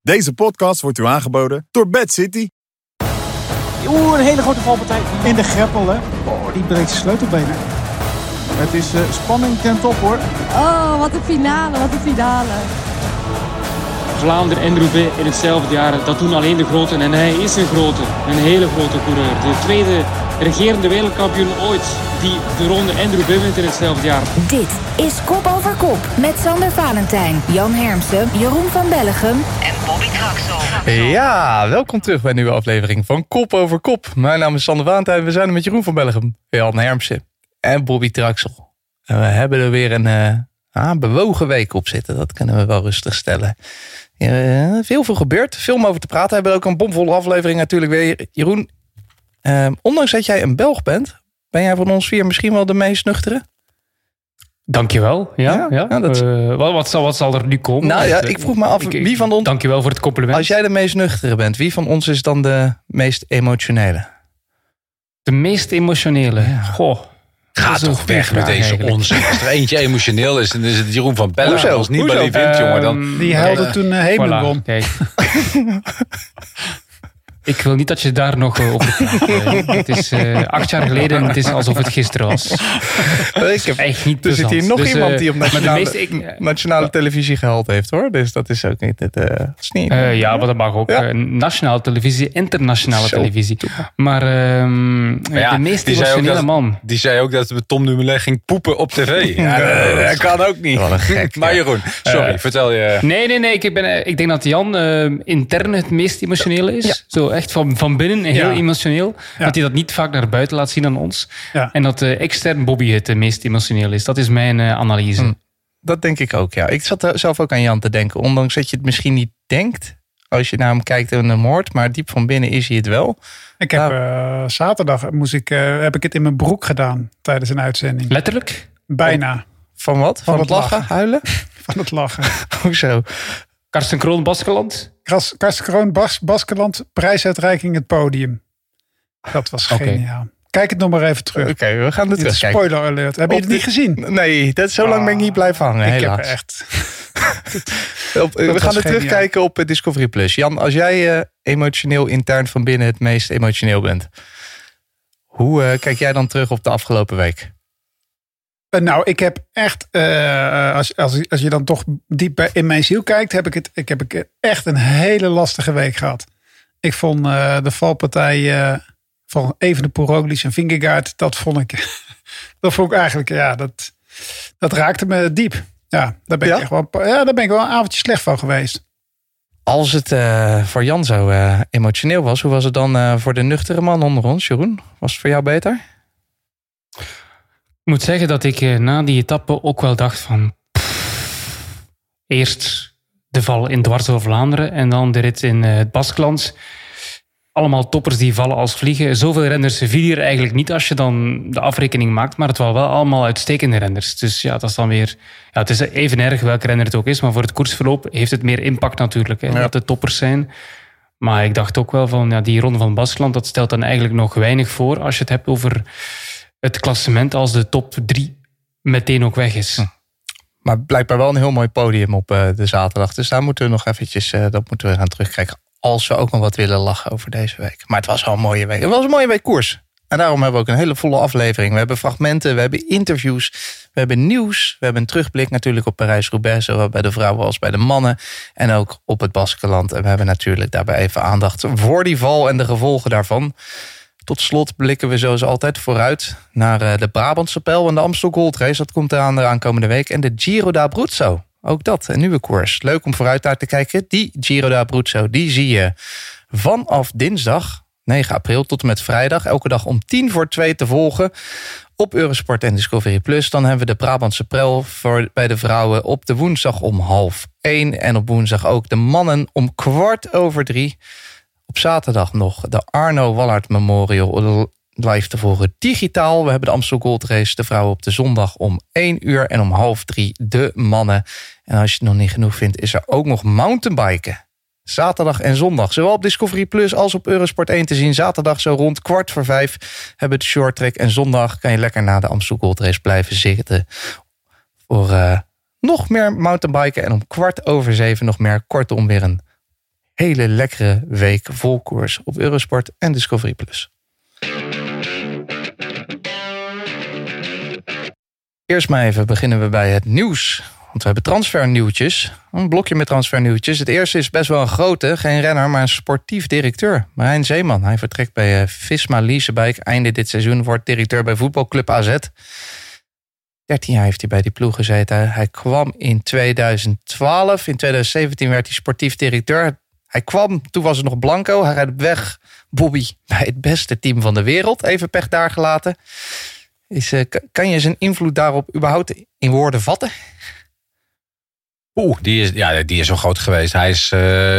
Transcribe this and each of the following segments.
Deze podcast wordt u aangeboden door Bad City. Een hele grote valpartij in de greppel, hè. Oh, die breekt zijn sleutelbenen. Het is spanning ten top, hoor. Oh, wat een finale, wat een finale. Vlaanderen en Roubaix in hetzelfde jaar, dat doen alleen de groten. En hij is een grote, een hele grote coureur. De tweede regerende wereldkampioen ooit die de ronde en Roubaix wint in hetzelfde jaar. Dit is Kop Over Kop met Sander Valentijn, Jan Hermsen, Jeroen van Bellegem en Bobby Traxel. Ja, welkom terug bij een nieuwe aflevering van Kop Over Kop. Mijn naam is Sander Valentijn, we zijn er met Jeroen van Bellegem, Jan Hermsen en Bobby Traxel. En we hebben er weer een bewogen week op zitten, dat kunnen we wel rustig stellen. Veel gebeurd, veel om over te praten. We hebben ook een bomvolle aflevering natuurlijk weer. Jeroen, ondanks dat jij een Belg bent, ben jij van ons vier misschien wel de meest nuchtere? Dankjewel. Ja. Wat zal er nu komen? Nou ja, ik vroeg me af, wie van ons... Dankjewel voor het compliment. Als jij de meest nuchtere bent, wie van ons is dan de meest emotionele? De meest emotionele? Ja. Goh. Ga toch weg met deze onzin. Als er eentje emotioneel is, dan is het Jeroen van Bellegem. Als niet bij die wint, jongen. Dan... Die huilde toen Heemen won. Kijk. Ik wil niet dat je daar nog over praat. Het is 8 jaar geleden en het is alsof het gisteren was. Echt niet er zit hier nog iemand die op nationale televisie gehaald heeft, hoor. Dus dat is ook niet... maar dat mag ook. Ja. Nationale televisie, internationale televisie. Maar de meest emotionele man... Die zei ook dat Tom Dumoulin ging poepen op tv. Dat kan ook niet. Wat een gek. Maar Jeroen, sorry, vertel je... Nee. Ik denk dat Jan intern het meest emotioneel is. Ja. Zo echt van binnen heel emotioneel. Ja. Dat hij dat niet vaak naar buiten laat zien aan ons. Ja. En dat extern Bobby het meest emotioneel is. Dat is mijn analyse. Dat denk ik ook, ja. Ik zat zelf ook aan Jan te denken. Ondanks dat je het misschien niet denkt als je naar hem kijkt en hem hoort. Maar diep van binnen is hij het wel. Ik heb zaterdag heb ik het in mijn broek gedaan tijdens een uitzending. Letterlijk? Bijna. Van wat? Van het lachen? Huilen? Van het lachen. Hoezo? Karsten Kroon, Baskeland? Karsten Kroon, Baskeland, prijsuitreiking het podium. Dat was geniaal. Kijk het nog maar even terug. Oké, we gaan het terugkijken. Spoiler alert. Heb je het niet gezien? Nee, zo lang ben ik niet blijven hangen, helaas. Ik heb echt... we gaan het terugkijken op Discovery Plus. Jan, als jij emotioneel intern van binnen het meest emotioneel bent. Hoe kijk jij dan terug op de afgelopen week? Nou, ik heb echt, als je dan toch diep in mijn ziel kijkt, ik heb echt een hele lastige week gehad. Ik vond de valpartij van Evenepoel, Roglič en Vingegaard, dat vond ik eigenlijk, dat raakte me diep. Ja, daar ben ik wel een avondje slecht van geweest. Als het voor Jan zo emotioneel was, hoe was het dan voor de nuchtere man onder ons, Jeroen? Was het voor jou beter? Ik moet zeggen dat ik na die etappe ook wel dacht van... Eerst de val in dwars door Vlaanderen en dan de rit in het Baskeland. Allemaal toppers die vallen als vliegen. Zoveel renners vielen er eigenlijk niet als je dan de afrekening maakt. Maar het waren wel allemaal uitstekende renners. Dus ja, dat is dan weer... Ja, het is even erg welke renner het ook is. Maar voor het koersverloop heeft het meer impact natuurlijk. Hè, dat de toppers zijn. Maar ik dacht ook wel van die ronde van Baskeland, dat stelt dan eigenlijk nog weinig voor als je het hebt over... het klassement als de top 3 meteen ook weg is. Maar blijkbaar wel een heel mooi podium op de zaterdag. Dus daar moeten we nog eventjes gaan terugkijken. Als we ook nog wat willen lachen over deze week. Maar het was wel een mooie week. Het was een mooie week koers. En daarom hebben we ook een hele volle aflevering. We hebben fragmenten, we hebben interviews, we hebben nieuws. We hebben een terugblik natuurlijk op Parijs-Roubaix. Zowel bij de vrouwen als bij de mannen. En ook op het Baskeland. En we hebben natuurlijk daarbij even aandacht voor die val en de gevolgen daarvan. Tot slot blikken we zoals altijd vooruit naar de Brabantse Pijl en de Amstel Gold Race. Dat komt eraan de aankomende week. En de Giro d'Abruzzo. Ook dat, een nieuwe koers. Leuk om vooruit naar te kijken. Die Giro d'Abruzzo, die zie je vanaf dinsdag 9 april tot en met vrijdag. Elke dag om 1:45 te volgen op Eurosport en Discovery Plus. Dan hebben we de Brabantse Pijl bij de vrouwen op de woensdag om 12:30. En op woensdag ook de mannen om 2:15. Op zaterdag nog de Arno Wallard Memorial live te volgen digitaal. We hebben de Amstel Gold Race, de vrouwen op de zondag om 1:00 en om 2:30 de mannen. En als je het nog niet genoeg vindt, is er ook nog mountainbiken. Zaterdag en zondag, zowel op Discovery Plus als op Eurosport 1 te zien. Zaterdag zo rond 4:45 hebben we het short track. En zondag kan je lekker na de Amstel Gold Race blijven zitten voor nog meer mountainbiken. En om 6:15 nog meer. Kortom, weer een hele lekkere week vol koers op Eurosport en Discovery+. Eerst maar even beginnen we bij het nieuws. Want we hebben transfernieuwtjes. Een blokje met transfernieuwtjes. Het eerste is best wel een grote. Geen renner, maar een sportief directeur. Marijn Zeeman. Hij vertrekt bij Visma Leasebike. Einde dit seizoen wordt directeur bij voetbalclub AZ. 13 jaar heeft hij bij die ploeg gezeten. Hij kwam in 2012. In 2017 werd hij sportief directeur. Hij kwam, toen was het nog blanco. Hij rijdt op weg, Bobby, bij het beste team van de wereld. Even pech daar gelaten. Kan je zijn invloed daarop überhaupt in woorden vatten? Die is zo groot geweest. Hij is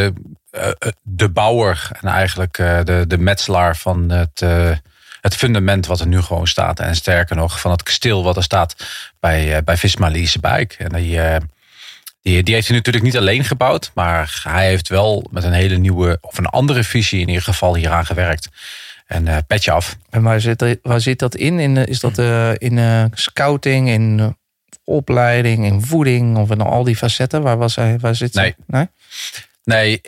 de bouwer en eigenlijk de metselaar van het fundament wat er nu gewoon staat. En sterker nog, van het kasteel wat er staat bij Visma Leasebike. En die heeft hij natuurlijk niet alleen gebouwd. Maar hij heeft wel met een hele nieuwe of een andere visie in ieder geval hieraan gewerkt. En petje af. En waar zit dat in? Is dat in scouting, in opleiding, in voeding of in al die facetten? Waar zit Nee. Nee,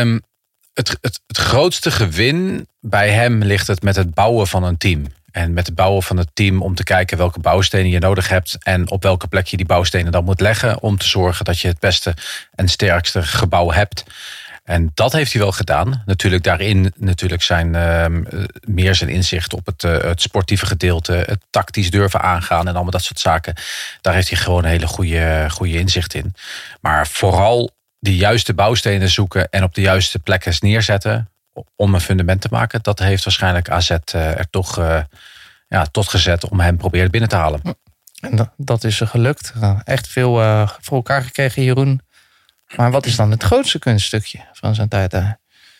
het grootste gewin bij hem ligt het met het bouwen van een team. En met het bouwen van het team om te kijken welke bouwstenen je nodig hebt. En op welke plek je die bouwstenen dan moet leggen. Om te zorgen dat je het beste en sterkste gebouw hebt. En dat heeft hij wel gedaan. Natuurlijk zijn meer zijn inzicht op het sportieve gedeelte. Het tactisch durven aangaan en allemaal dat soort zaken. Daar heeft hij gewoon een hele goede inzicht in. Maar vooral de juiste bouwstenen zoeken en op de juiste plekken neerzetten om een fundament te maken. Dat heeft waarschijnlijk AZ er toch tot gezet om hem proberen binnen te halen. En dat is gelukt. Echt veel voor elkaar gekregen, Jeroen. Maar wat is dan het grootste kunststukje van zijn tijd daar?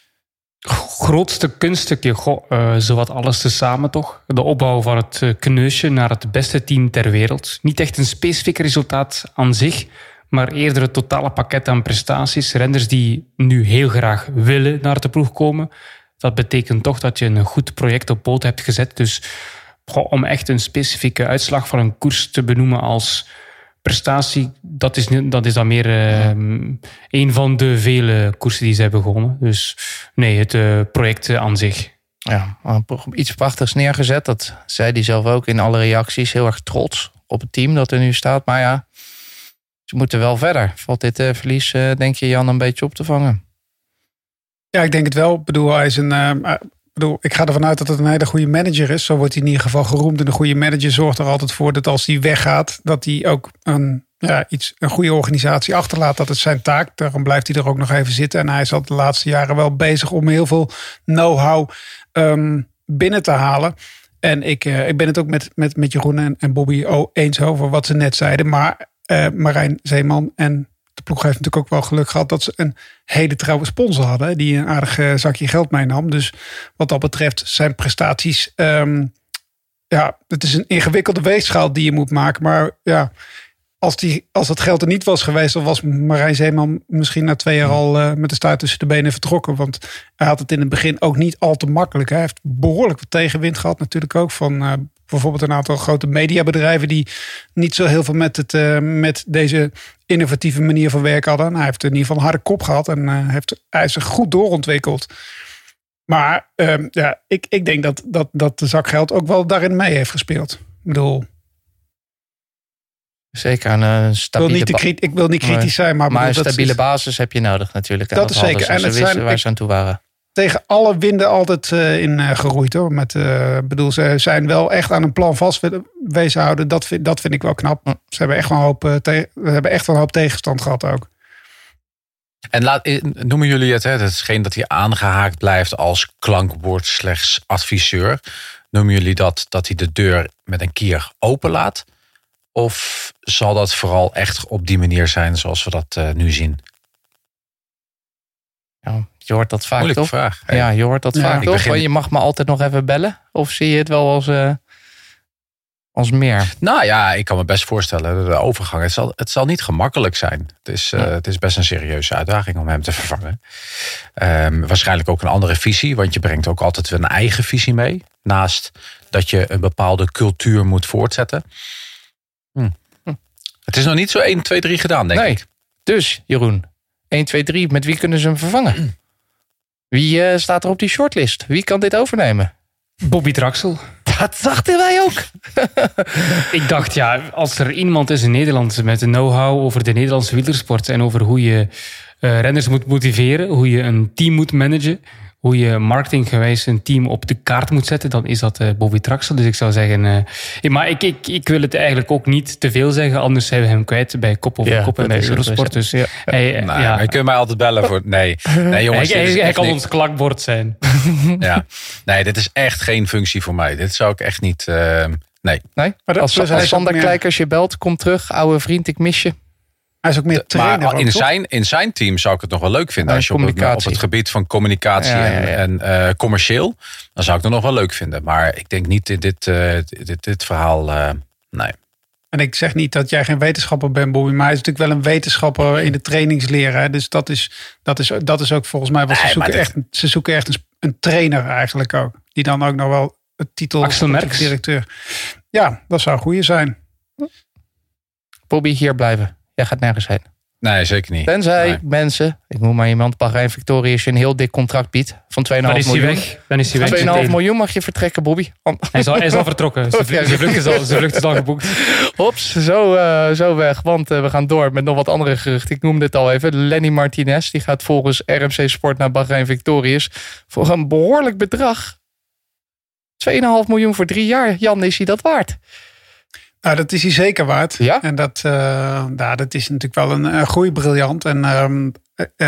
Grootste kunststukje, zowat alles tezamen toch. De opbouw van het kneusje naar het beste team ter wereld. Niet echt een specifiek resultaat aan zich, maar eerder het totale pakket aan prestaties. Renners die nu heel graag willen naar de ploeg komen. Dat betekent toch dat je een goed project op poot hebt gezet. Dus om echt een specifieke uitslag van een koers te benoemen als prestatie, dat is dan meer een van de vele koersen die ze hebben gewonnen. Dus nee, het project aan zich. Ja, iets prachtigs neergezet. Dat zei hij zelf ook in alle reacties. Heel erg trots op het team dat er nu staat. Maar ja, ze moeten wel verder. Valt dit verlies, denk je, Jan, een beetje op te vangen? Ja, ik denk het wel. Ik ga ervan uit dat het een hele goede manager is. Zo wordt hij in ieder geval geroemd. En een goede manager zorgt er altijd voor dat als hij weggaat, dat hij ook een goede organisatie achterlaat. Dat is zijn taak. Daarom blijft hij er ook nog even zitten. En hij is al de laatste jaren wel bezig om heel veel know-how binnen te halen. En ik ben het ook met Jeroen en Bobby eens over wat ze net zeiden. Maar Marijn Zeeman en de ploeg heeft natuurlijk ook wel geluk gehad dat ze een hele trouwe sponsor hadden. Die een aardig zakje geld meenam. Dus wat dat betreft zijn prestaties. Het is een ingewikkelde weegschaal die je moet maken. Maar ja, als dat geld er niet was geweest, dan was Marijn Zeeman misschien na 2 jaar al met de staart tussen de benen vertrokken. Want hij had het in het begin ook niet al te makkelijk. Hij heeft behoorlijk wat tegenwind gehad natuurlijk ook van bijvoorbeeld een aantal grote mediabedrijven die niet zo heel veel met deze innovatieve manier van werken hadden. En hij heeft in ieder geval een harde kop gehad en hij is zich goed doorontwikkeld. Maar ik denk dat de zak geld ook wel daarin mee heeft gespeeld. Ik bedoel, zeker een stabiele ik wil niet kritisch zijn, maar een stabiele basis heb je nodig natuurlijk. Dat is zeker. En ze wisten waar ze aan toe waren. Tegen alle winden altijd in geroeid hoor. Ze zijn wel echt aan een plan vast wezen houden. Dat vind ik wel knap. Ze hebben echt wel een hoop tegenstand gehad ook. En noemen jullie het is geen dat hij aangehaakt blijft als klankwoord/adviseur. Noemen jullie dat hij de deur met een kier open laat? Of zal dat vooral echt op die manier zijn zoals we dat nu zien? Ja, je hoort dat vaak, moeilijke toch? Vraag. Ja, je hoort dat vaak, toch? Je mag me altijd nog even bellen. Of zie je het wel als meer? Nou ja, ik kan me best voorstellen. De overgang, het zal niet gemakkelijk zijn. Het is best een serieuze uitdaging om hem te vervangen. Waarschijnlijk ook een andere visie. Want je brengt ook altijd een eigen visie mee. Naast dat je een bepaalde cultuur moet voortzetten. Het is nog niet zo 1, 2, 3 gedaan, denk ik. Dus, Jeroen, 1, 2, 3, met wie kunnen ze hem vervangen? Wie staat er op die shortlist? Wie kan dit overnemen? Bobby Traxel. Dat dachten wij ook. Ik dacht, als er iemand is in Nederland met een know-how over de Nederlandse wielersport en over hoe je renners moet motiveren, hoe je een team moet managen, hoe je marketinggewijs een team op de kaart moet zetten, dan is dat Bobby Traxel. Dus ik zou zeggen... maar ik wil het eigenlijk ook niet te veel zeggen, anders zijn we hem kwijt bij Kop over Kop en bij Eurosport. Dus je kunt mij altijd bellen voor... Nee jongens. Hij kan ons klakbord zijn. Ja. Nee, dit is echt geen functie voor mij. Dit zou ik echt niet... Nee. Maar als Sander Kleikers je belt, kom terug, oude vriend, ik mis je. Hij is ook meer trainer. Maar in zijn team zou ik het nog wel leuk vinden. Als je op het gebied van communicatie en commercieel, dan zou ik het nog wel leuk vinden. Maar ik denk niet in dit verhaal, nee. En ik zeg niet dat jij geen wetenschapper bent, Bobby, maar hij is natuurlijk wel een wetenschapper in de trainingsleer. Hè? Dus dat is ook volgens mij wat ze zoeken echt een trainer eigenlijk ook. Die dan ook nog wel het titel directeur. Ja, dat zou een goeie zijn. Bobby, hier blijven. Jij gaat nergens heen. Nee, zeker niet. Tenzij mensen, ik noem maar iemand, Bahrein Victorious, je een heel dik contract biedt van 2,5 miljoen. Dan is hij weg. 2,5 miljoen mag je vertrekken, Bobby. Hij is al vertrokken. Zijn vlucht is al geboekt. Hops, zo weg. Want we gaan door met nog wat andere geruchten. Ik noemde het al even. Lenny Martinez, die gaat volgens RMC Sport naar Bahrein Victorious voor een behoorlijk bedrag. 2,5 miljoen voor 3 jaar. Jan, is hij dat waard? Nou, dat is hij zeker waard. Ja? En dat is natuurlijk wel een groeibriljant. En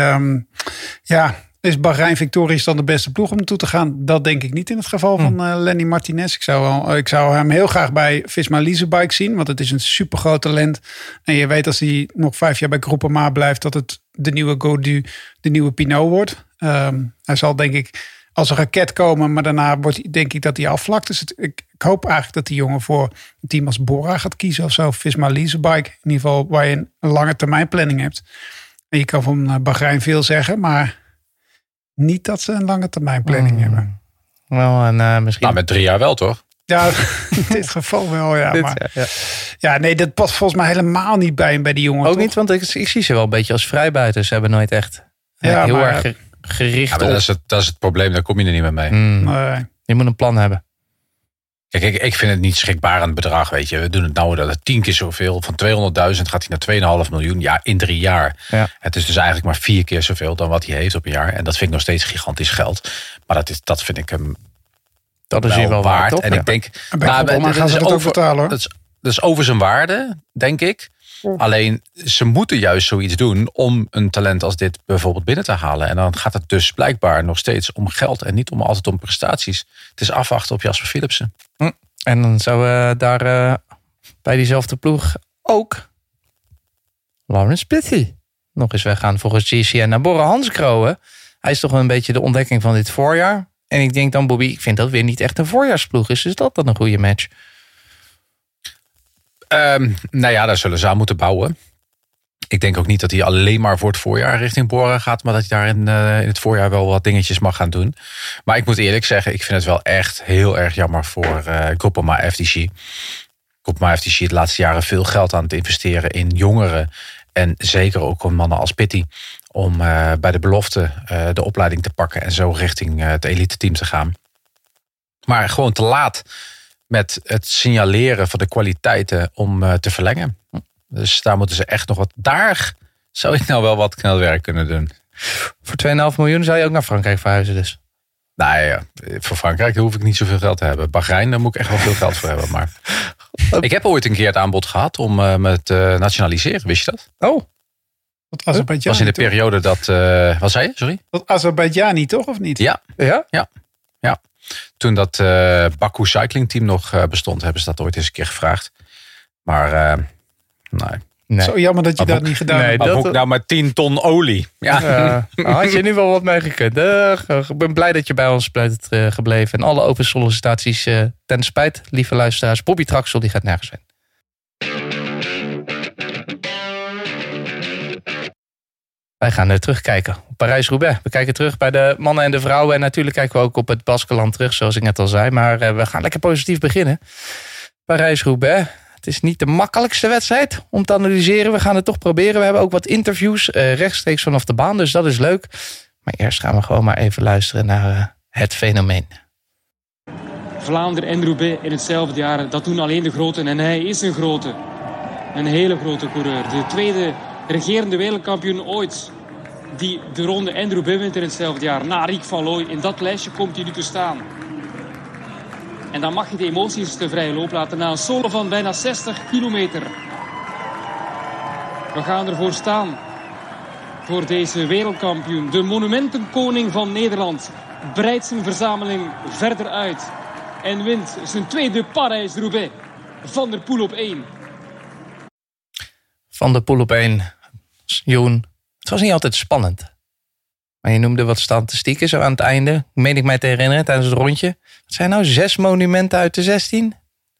is Bahrein Victorious dan de beste ploeg om naartoe te gaan? Dat denk ik niet in het geval van Lenny Martinez. Ik zou hem heel graag bij Visma Leasebike zien. Want het is een supergroot talent. En je weet als hij nog 5 jaar bij Groupama blijft, dat het de nieuwe Gaudu, de nieuwe Pinot wordt. Hij zal denk ik als een raket komen, maar daarna denk ik dat hij afvlakt. Dus ik hoop eigenlijk dat die jongen voor een team als Bora gaat kiezen of zo. Visma Leasebike. In ieder geval waar je een lange termijn planning hebt. En je kan van Bahrein veel zeggen, maar niet dat ze een lange termijn planning hebben. Wel, en misschien... Nou, met 3 jaar wel, toch? Ja, in dit geval wel, ja. Nee, dat past volgens mij helemaal niet bij die jongen. Ook toch? niet, want ik zie ze wel een beetje als vrijbuiters. Ze hebben nooit echt heel erg gericht op. Dat is het probleem, daar kom je er niet meer mee. Nee. Je moet een plan hebben. Kijk, ik vind het niet schrikbarend bedrag, weet je. We doen het nou dat het 10 keer zoveel. Van 200.000 gaat hij naar 2,5 miljoen. Ja, in 3 jaar. Ja. Het is dus eigenlijk maar 4 keer zoveel dan wat hij heeft op een jaar. En dat vind ik nog steeds gigantisch geld. Maar dat vind ik hem dat is wel waard. Toch? En ik denk, gaan ze dat ook vertalen, hoor. Dat is over zijn waarde, denk ik. Alleen, ze moeten juist zoiets doen om een talent als dit bijvoorbeeld binnen te halen. En dan gaat het dus blijkbaar nog steeds om geld en niet altijd om prestaties. Het is afwachten op Jasper Philipsen. En dan zou daar bij diezelfde ploeg ook Lawrence Pitty nog eens weggaan volgens GCN naar Bora Hansgrohe. Hij is toch een beetje de ontdekking van dit voorjaar. En ik denk dan, Bobby, ik vind dat weer niet echt een voorjaarsploeg is. Is dat dan een goede match? Daar zullen ze aan moeten bouwen. Ik denk ook niet dat hij alleen maar voor het voorjaar richting Bora gaat, maar dat hij daar in het voorjaar wel wat dingetjes mag gaan doen. Maar ik moet eerlijk zeggen, ik vind het wel echt heel erg jammer voor Groupama FDG. Groupama FDG de laatste jaren veel geld aan het investeren in jongeren. En zeker ook om mannen als Pitty. Om bij de belofte de opleiding te pakken en zo richting het elite team te gaan. Maar gewoon te laat met het signaleren van de kwaliteiten om te verlengen. Dus daar moeten ze echt nog wat... Daar zou ik nou wel wat knelwerk kunnen doen. Voor 2,5 miljoen zou je ook naar Frankrijk verhuizen dus? Nou ja, voor Frankrijk hoef ik niet zoveel geld te hebben. Bahrein, daar moet ik echt wel veel geld voor hebben. Maar ik heb ooit een keer het aanbod gehad om me te nationaliseren. Wist je dat? Oh. Dat was in de periode dat... wat zei je? Sorry? Dat Azerbeidzjani toch, of niet? Ja. Toen dat Baku Cycling Team nog bestond, hebben ze dat ooit eens een keer gevraagd. Maar nee. Zo jammer dat je dat niet gedaan hebt. Maar moet nou maar 10 ton olie? Ja. Had je nu wel wat mee gekund. Ik ben blij dat je bij ons bent gebleven. En alle open sollicitaties ten spijt, lieve luisteraars. Bobby Traxel, die gaat nergens heen. Wij gaan terugkijken op Parijs-Roubaix. We kijken terug bij de mannen en de vrouwen. En natuurlijk kijken we ook op het Baskeland terug, zoals ik net al zei. Maar we gaan lekker positief beginnen. Parijs-Roubaix. Het is niet de makkelijkste wedstrijd om te analyseren. We gaan het toch proberen. We hebben ook wat interviews rechtstreeks vanaf de baan. Dus dat is leuk. Maar eerst gaan we gewoon maar even luisteren naar het fenomeen. Vlaanderen en Roubaix in hetzelfde jaar, dat doen alleen de groten. En hij is een grote. Een hele grote coureur. De tweede regerende wereldkampioen ooit die de ronde en Roubaix wint in hetzelfde jaar. Na Rick van Looy. In dat lijstje komt hij nu te staan. En dan mag je de emoties de vrije loop laten na een solo van bijna 60 kilometer. We gaan ervoor staan. Voor deze wereldkampioen. De monumentenkoning van Nederland. Breidt zijn verzameling verder uit. En wint zijn tweede Parijs-Roubaix. Van der Poel op 1. Van der Poel op 1. Jeroen, het was niet altijd spannend. Maar je noemde wat statistieken zo aan het einde. Meen ik mij te herinneren tijdens het rondje. Wat zijn nou 6 monumenten uit de 16?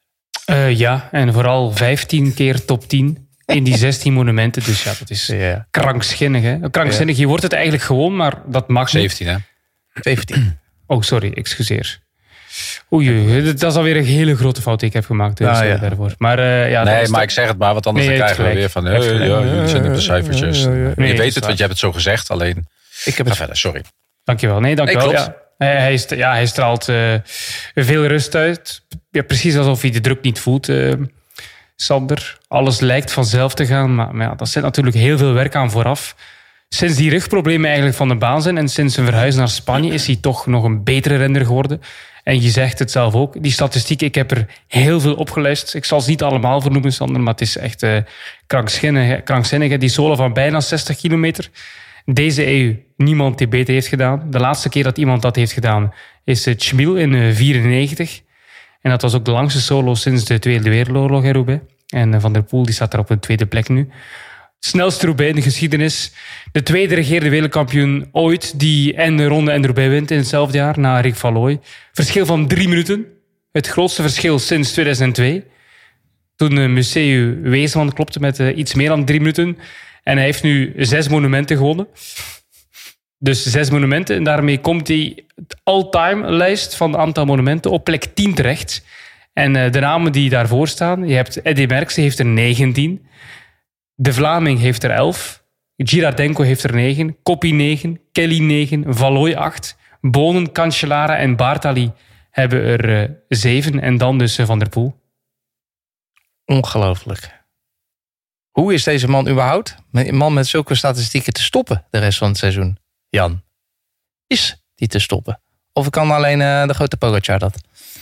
Ja, en vooral 15 keer top 10 in die 16 monumenten. Dus ja, dat is krankzinnig. Hè? Krankzinnig, je wordt het eigenlijk gewoon, maar dat mag 17, hè? 17. Oh, sorry, excuseer. Oei, dat is alweer een hele grote fout die ik heb gemaakt. Dus daarvoor. Maar, maar ik zeg het maar, want anders dan krijgen we weer van... jullie zijn op de cijfertjes. Je weet het, want je hebt het zo gezegd, alleen... Ik heb het verder, sorry. Dankjewel. Nee, dankjewel. Hij straalt veel rust uit. Ja, precies alsof hij de druk niet voelt, Sander. Alles lijkt vanzelf te gaan, maar dat zit natuurlijk heel veel werk aan vooraf. Sinds die rugproblemen eigenlijk van de baan zijn en sinds zijn verhuis naar Spanje is hij toch nog een betere renner geworden. En je zegt het zelf ook. Die statistieken, ik heb er heel veel opgeluisterd. Ik zal ze niet allemaal vernoemen, Sander, maar het is echt krankzinnig. Die solo van bijna 60 kilometer. Deze eeuw niemand die beter heeft gedaan. De laatste keer dat iemand dat heeft gedaan is Chmil in 1994. En dat was ook de langste solo sinds de Tweede Wereldoorlog in Roubaix. En Van der Poel die staat er op een tweede plek nu. Snelste Roubaix in de geschiedenis. De tweede regerende wereldkampioen ooit die en de ronde en de Roubaix wint in hetzelfde jaar na Rick van Looy. Verschil van 3 minuten. Het grootste verschil sinds 2002. Toen Museu Weesman klopte met iets meer dan 3 minuten. En hij heeft nu 6 monumenten gewonnen. Dus 6 monumenten. En daarmee komt hij all-time lijst van het aantal monumenten op plek 10 terecht. En de namen die daarvoor staan. Je hebt Eddy Merckx, die heeft er 19. De Vlaming heeft er 11. Girardenko heeft er 9. Koppie 9. Kelly 9. Van Looy 8. Bonen, Cancellara en Bartali hebben er 7. En dan dus Van der Poel. Ongelooflijk. Hoe is deze man überhaupt, een man met zulke statistieken, te stoppen de rest van het seizoen? Jan, is die te stoppen? Of kan alleen de grote Pogačar dat?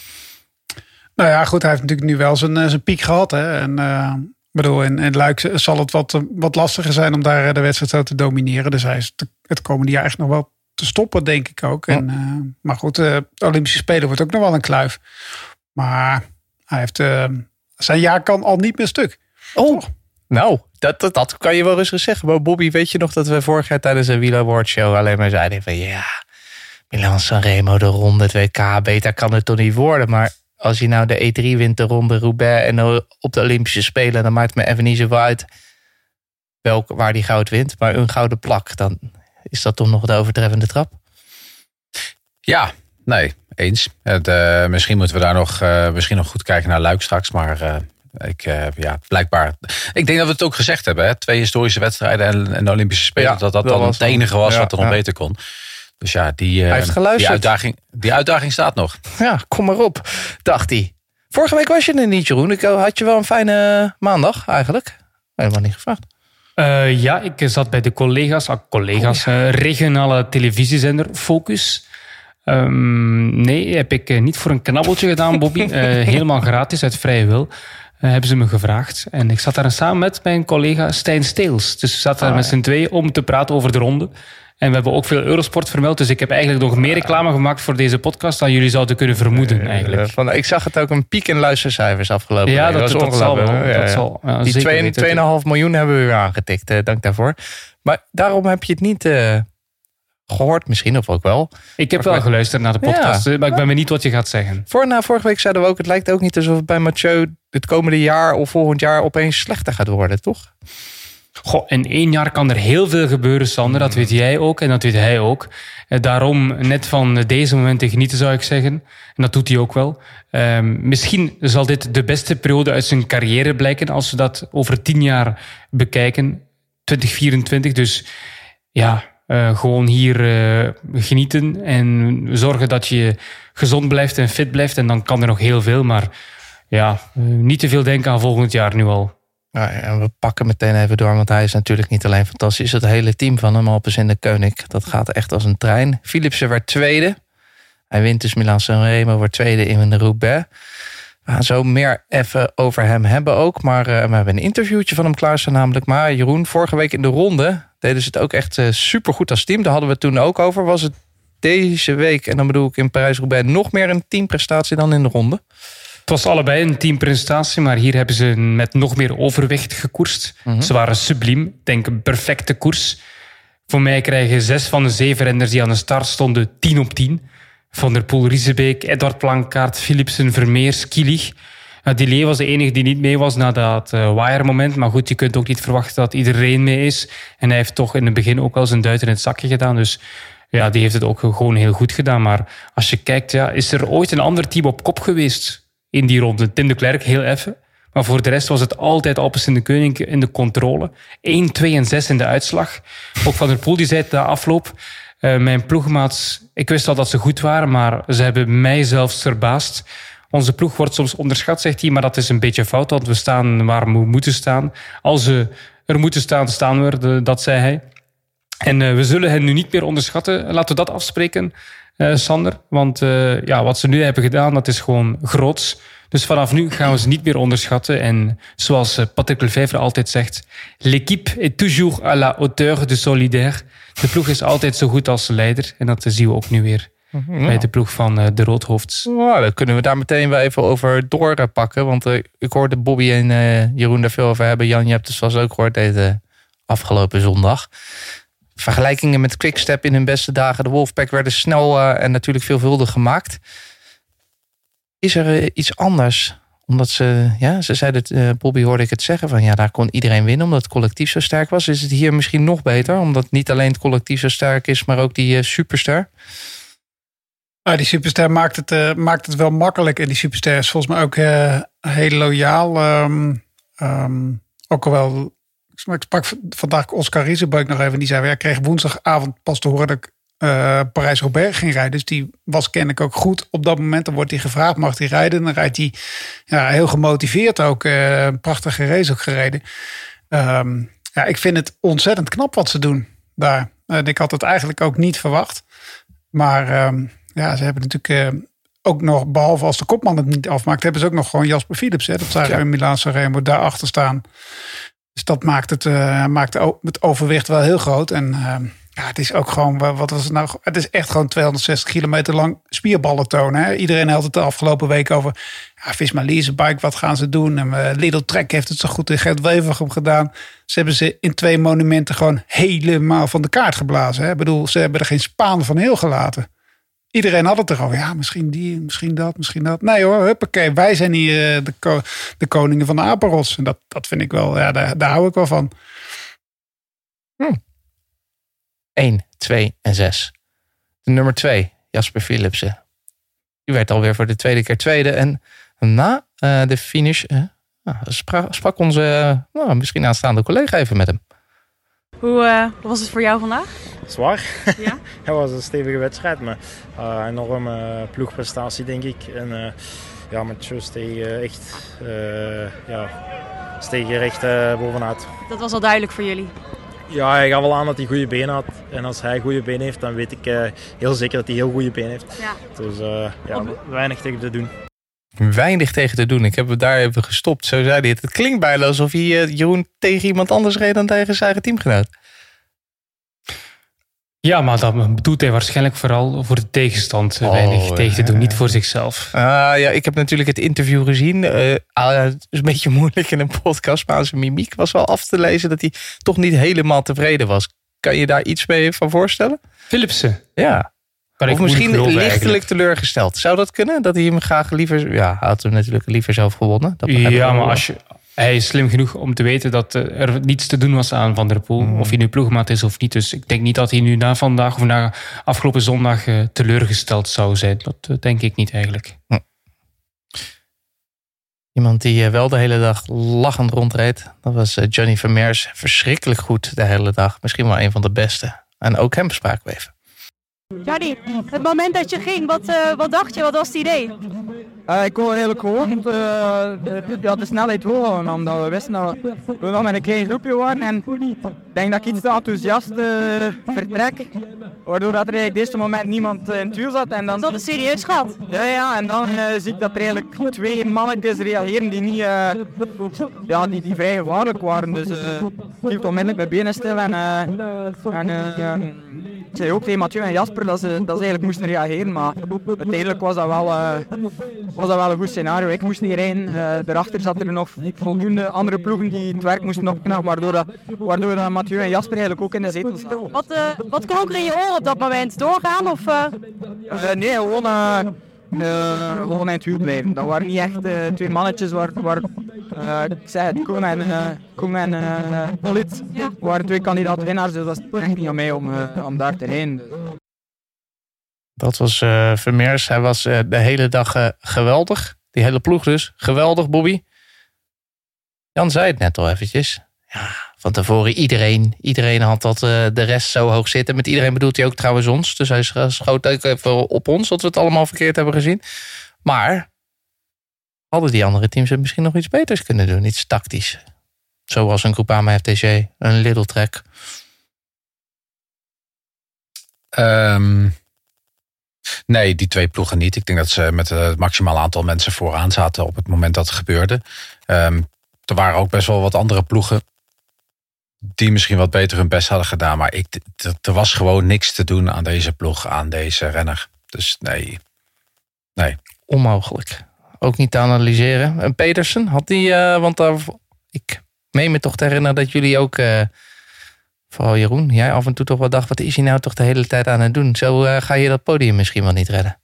Nou ja, goed, hij heeft natuurlijk nu wel zijn piek gehad. Hè? En in Luik zal het wat lastiger zijn om daar de wedstrijd zo te domineren. Dus hij is het komende jaar echt nog wel te stoppen, denk ik ook. Ja. Maar goed, de Olympische Spelen wordt ook nog wel een kluif. Maar hij heeft zijn jaar kan al niet meer stuk. Oh, toch? Nou, dat kan je wel rustig zeggen. Maar Bobby, weet je nog dat we vorig jaar tijdens de Wheel Award Show alleen maar zeiden van Milan-San Remo, de ronde, het WK, beter kan het toch niet worden. Maar als je nou de E3 wint, de ronde Roubaix en op de Olympische Spelen, dan maakt het me even niet zoveel uit waar die goud wint. Maar een gouden plak, dan is dat toch nog de overtreffende trap? Ja, nee, eens. Misschien moeten we daar nog goed kijken naar Luik straks, maar... blijkbaar. Ik denk dat we het ook gezegd hebben. Hè? 2 historische wedstrijden en de Olympische Spelen. dat dan het enige was wat er nog beter kon. Dus ja, die uitdaging staat nog. Ja, kom maar op, dacht hij. Vorige week was je er niet, Jeroen. Had je wel een fijne maandag eigenlijk? Helemaal niet gevraagd. Ja, ik zat bij de collega's regionale televisiezender Focus. Nee, heb ik niet voor een knabbeltje gedaan, Bobby. Helemaal gratis, uit vrije wil. Hebben ze me gevraagd. En ik zat daar samen met mijn collega Stijn Steels. Dus we zaten daar met z'n tweeën om te praten over de ronde. En we hebben ook veel Eurosport vermeld. Dus ik heb eigenlijk nog meer reclame gemaakt voor deze podcast dan jullie zouden kunnen vermoeden. Eigenlijk. Ik zag het ook een piek in luistercijfers afgelopen. Ja, dat zal wel. Die 2,5 miljoen hebben we weer aangetikt. Dank daarvoor. Maar daarom heb je het niet... gehoord misschien, of ook wel. Ik heb wel geluisterd naar de podcast, maar ik ben benieuwd wat je gaat zeggen. Vorige week zeiden we ook, het lijkt ook niet alsof het bij Mathieu het komende jaar of volgend jaar opeens slechter gaat worden, toch? Goh, in 1 jaar kan er heel veel gebeuren, Sander. Dat weet jij ook en dat weet hij ook. Daarom net van deze momenten genieten, zou ik zeggen. En dat doet hij ook wel. Misschien zal dit de beste periode uit zijn carrière blijken als we dat over 10 jaar bekijken. 2024, dus ja... gewoon hier genieten en zorgen dat je gezond blijft en fit blijft. En dan kan er nog heel veel, maar niet te veel denken aan volgend jaar nu al. Ja, en we pakken meteen even door, want hij is natuurlijk niet alleen fantastisch. Het hele team van hem, Alpes in de Koning, dat gaat echt als een trein. Philipsen werd tweede. Hij wint dus Milaan-San Remo, wordt tweede in de Roubaix. We gaan zo meer even over hem hebben ook. Maar we hebben een interviewtje van hem klaarstaan namelijk. Maar Jeroen, vorige week in de ronde deden ze het ook echt supergoed als team. Daar hadden we het toen ook over. Was het deze week, en dan bedoel ik in Parijs-Roubaix, nog meer een teamprestatie dan in de ronde? Het was allebei een teamprestatie, maar hier hebben ze met nog meer overwicht gekoerst. Mm-hmm. Ze waren subliem. Ik denk een perfecte koers. Voor mij krijgen 6 van de 7 renners die aan de start stonden 10 op 10. Van der Poel, Riesebeek, Edward Plankaart, Philipsen, Vermeers, Kilich. Dillier was de enige die niet mee was na dat wire-moment. Maar goed, je kunt ook niet verwachten dat iedereen mee is. En hij heeft toch in het begin ook al zijn duit in het zakje gedaan. Dus ja, die heeft het ook gewoon heel goed gedaan. Maar als je kijkt, is er ooit een ander team op kop geweest in die ronde? Tim de Klerk, heel even. Maar voor de rest was het altijd Alpes in de Koning in de controle. 1, 2 en 6 in de uitslag. Ook Van der Poel die zei het na afloop. Mijn ploegmaats, ik wist al dat ze goed waren, maar ze hebben mij zelfs verbaasd. Onze ploeg wordt soms onderschat, zegt hij, maar dat is een beetje fout, want we staan waar we moeten staan. Als we er moeten staan, staan we er, dat zei hij. En we zullen hen nu niet meer onderschatten. Laten we dat afspreken, Sander. Want wat ze nu hebben gedaan, dat is gewoon groots. Dus vanaf nu gaan we ze niet meer onderschatten. En zoals Patrick Lefevre altijd zegt, l'équipe est toujours à la hauteur de Solidaire. De ploeg is altijd zo goed als de leider. En dat zien we ook nu weer bij de ploeg van de Roodhoofds. Nou, dan kunnen we daar meteen wel even over doorpakken. Want ik hoorde Bobby en Jeroen daar veel over hebben. Jan, je hebt het zoals ook gehoord deze afgelopen zondag. Vergelijkingen met Quickstep in hun beste dagen. De Wolfpack werden snel en natuurlijk veelvuldig gemaakt. Is er iets anders? Omdat ze zeiden, Bobby hoorde ik het zeggen, van daar kon iedereen winnen omdat het collectief zo sterk was. Is het hier misschien nog beter? Omdat niet alleen het collectief zo sterk is, maar ook die superster? Die superster maakt het wel makkelijk. En die superster is volgens mij ook heel loyaal. Ook al wel, ik sprak vandaag Oscar Riesebeek nog even. Die zei, ik kreeg woensdagavond pas te horen dat ik Parijs-Roubaix ging rijden. Dus die was kennelijk ook goed op dat moment. Dan wordt hij gevraagd, mag hij rijden? Dan rijdt hij heel gemotiveerd ook. Een prachtige race ook gereden. Ik vind het ontzettend knap wat ze doen daar. Ik had het eigenlijk ook niet verwacht. Maar ze hebben natuurlijk ook nog, behalve als de kopman het niet afmaakt, hebben ze ook nog gewoon Jasper Philipsen. Dat zagen we in Milaan-San Remo daarachter staan. Dus dat maakt het overwicht wel heel groot. En het is ook gewoon, wat was het nou? Het is echt gewoon 260 kilometer lang spierballen tonen. Hè? Iedereen had het de afgelopen week over Visma Leasebike, wat gaan ze doen? En Lidl Trek heeft het zo goed in Gent-Wevelgem gedaan. Ze hebben ze in 2 monumenten gewoon helemaal van de kaart geblazen. Hè? Ik bedoel, ze hebben er geen spaan van heel gelaten. Iedereen had het erover. Misschien die, misschien dat, misschien dat. Nee hoor, huppakee. Wij zijn hier de koningen van de apenrots. En dat vind ik wel, daar hou ik wel van. 1, 2 en 6. De nummer 2, Jasper Philipsen. Die werd alweer voor de tweede keer tweede. En na de finish sprak onze misschien aanstaande collega even met hem. Hoe was het voor jou vandaag? Zwaar. Ja? Het was een stevige wedstrijd, maar enorme ploegprestatie denk ik. En Mathieu steeg er echt bovenuit. Dat was al duidelijk voor jullie? Ja, hij gaf wel aan dat hij goede benen had. En als hij goede benen heeft, dan weet ik heel zeker dat hij heel goede benen heeft. Ja. Dus weinig tegen te doen. Weinig tegen te doen. Ik heb het daar even gestopt. Zo zei hij het. Het klinkt bijna alsof hij Jeroen tegen iemand anders reed dan tegen zijn eigen teamgenoot. Ja, maar dat doet hij waarschijnlijk vooral voor de tegenstand. Weinig tegen te doen, niet voor zichzelf. Ik heb natuurlijk het interview gezien. Het is een beetje moeilijk in een podcast, maar zijn mimiek was wel af te lezen dat hij toch niet helemaal tevreden was. Kan je daar iets mee van voorstellen? Philipsen? Ja. Of misschien lichtelijk teleurgesteld. Zou dat kunnen? Dat hij hem graag liever... Ja, hij had hem natuurlijk liever zelf gewonnen. Maar hij is slim genoeg om te weten dat er niets te doen was aan Van der Poel. Of hij nu ploegmaat is of niet. Dus ik denk niet dat hij nu na vandaag of na afgelopen zondag teleurgesteld zou zijn. Dat denk ik niet eigenlijk. Iemand die wel de hele dag lachend rondreed. Dat was Johnny Vermeers. Verschrikkelijk goed de hele dag. Misschien wel een van de beste. En ook hem spraken we even. Gianni, het moment dat je ging, wat dacht je? Wat was het idee? Ik wou eigenlijk gewoon de snelheid houden, omdat we wisten dat we nog met een klein groepje waren. En ik denk dat ik iets te enthousiast vertrek, waardoor dat er eigenlijk deze moment niemand in het wiel zat. En dan, dat is serieus gehad. Ja, en dan zie ik dat er eigenlijk 2 mannetjes reageren die niet, die vrij gevaarlijk waren. Dus ik hield onmiddellijk mijn benen stil ik zei ook tegen Mathieu en Jasper dat ze eigenlijk moesten reageren, maar uiteindelijk was dat wel een goed scenario. Ik moest niet rijden, daarachter zaten er nog voldoende andere ploegen die het werk moesten opknappen, waardoor dat Mathieu en Jasper eigenlijk ook in de zetel zaten. Wat klonk er in je oren op dat moment? Doorgaan of? Nee, gewoon in het wiel blijven. Dat waren niet echt 2 mannetjes waar ik zei het, Koen en Polit waren 2 kandidaten winnaars, dus dat was echt niet aan mij om daar te rijden. Dat was Vermeers. Hij was de hele dag geweldig. Die hele ploeg dus. Geweldig, Bobby. Jan zei het net al eventjes. Ja, van tevoren iedereen had dat de rest zo hoog zitten. Met iedereen bedoelt hij ook trouwens ons. Dus hij schoot ook even op ons, dat we het allemaal verkeerd hebben gezien. Maar hadden die andere teams het misschien nog iets beters kunnen doen. Iets tactisch. Zoals een Groupama FDG, een Lidl Trek. Nee, die 2 ploegen niet. Ik denk dat ze met het maximale aantal mensen vooraan zaten op het moment dat het gebeurde. Er waren ook best wel wat andere ploegen die misschien wat beter hun best hadden gedaan. Maar er was gewoon niks te doen aan deze ploeg, aan deze renner. Dus nee. Onmogelijk. Ook niet te analyseren. En Pedersen, had die... want ik meen me toch te herinneren dat jullie ook... vooral Jeroen, jij af en toe toch wel dacht... wat is hij nou toch de hele tijd aan het doen? Zo ga je dat podium misschien wel niet redden.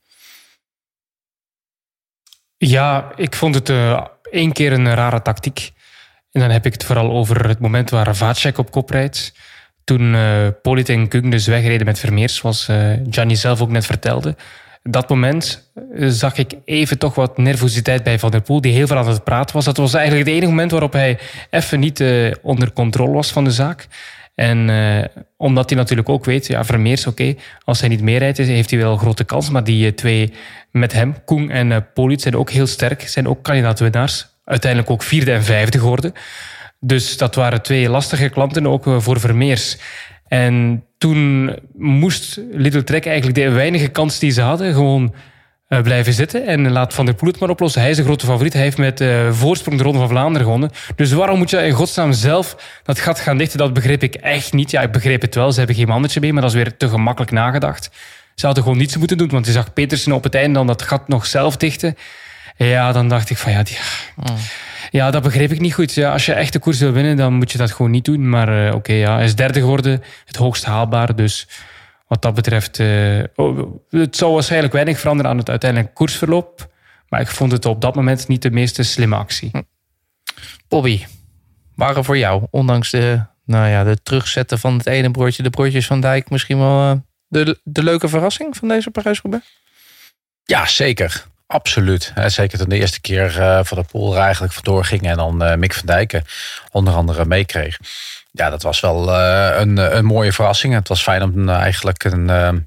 Ja, ik vond het 1 keer een rare tactiek. En dan heb ik het vooral over het moment waar Vácek op kop rijdt. Toen Polit en Kung dus wegreden met Vermeers, zoals Gianni zelf ook net vertelde. Dat moment zag ik even toch wat nervositeit bij Van der Poel, die heel veel aan het praten was. Dat was eigenlijk het enige moment waarop hij even niet onder controle was van de zaak. En omdat hij natuurlijk ook weet, Vermeers, oké, als hij niet meerijdt, heeft hij wel een grote kans. Maar die 2 met hem, Koen en Polit, zijn ook heel sterk, zijn ook kandidaat-winnaars. Uiteindelijk ook 4e en 5e geworden. Dus dat waren 2 lastige klanten, ook voor Vermeers. En toen moest Lidl Trek eigenlijk de weinige kans die ze hadden gewoon blijven zitten en laat Van der Poel het maar oplossen. Hij is een grote favoriet. Hij heeft met voorsprong de Ronde van Vlaanderen gewonnen. Dus waarom moet je in godsnaam zelf dat gat gaan dichten? Dat begreep ik echt niet. Ja, ik begreep het wel. Ze hebben geen mannetje mee, maar dat is weer te gemakkelijk nagedacht. Ze hadden gewoon niets moeten doen, want je zag Petersen op het einde dan dat gat nog zelf dichten. Ja, dan dacht ik van ja, dat begreep ik niet goed. Ja, als je echt de koers wil winnen, dan moet je dat gewoon niet doen. Maar hij is 3e geworden, het hoogst haalbaar. Dus wat dat betreft, het zou waarschijnlijk weinig veranderen aan het uiteindelijke koersverloop. Maar ik vond het op dat moment niet de meest slimme actie. Bobby, waren voor jou, ondanks de terugzetten van het ene broertje, de broertjes van Dijk, misschien wel de leuke verrassing van deze Parijs-Roubaix? Ja, zeker. Absoluut. Zeker toen de eerste keer Van der Poel er eigenlijk vandoor ging en dan Mick van Dijk onder andere meekreeg. Ja, dat was wel een mooie verrassing. Het was fijn om eigenlijk een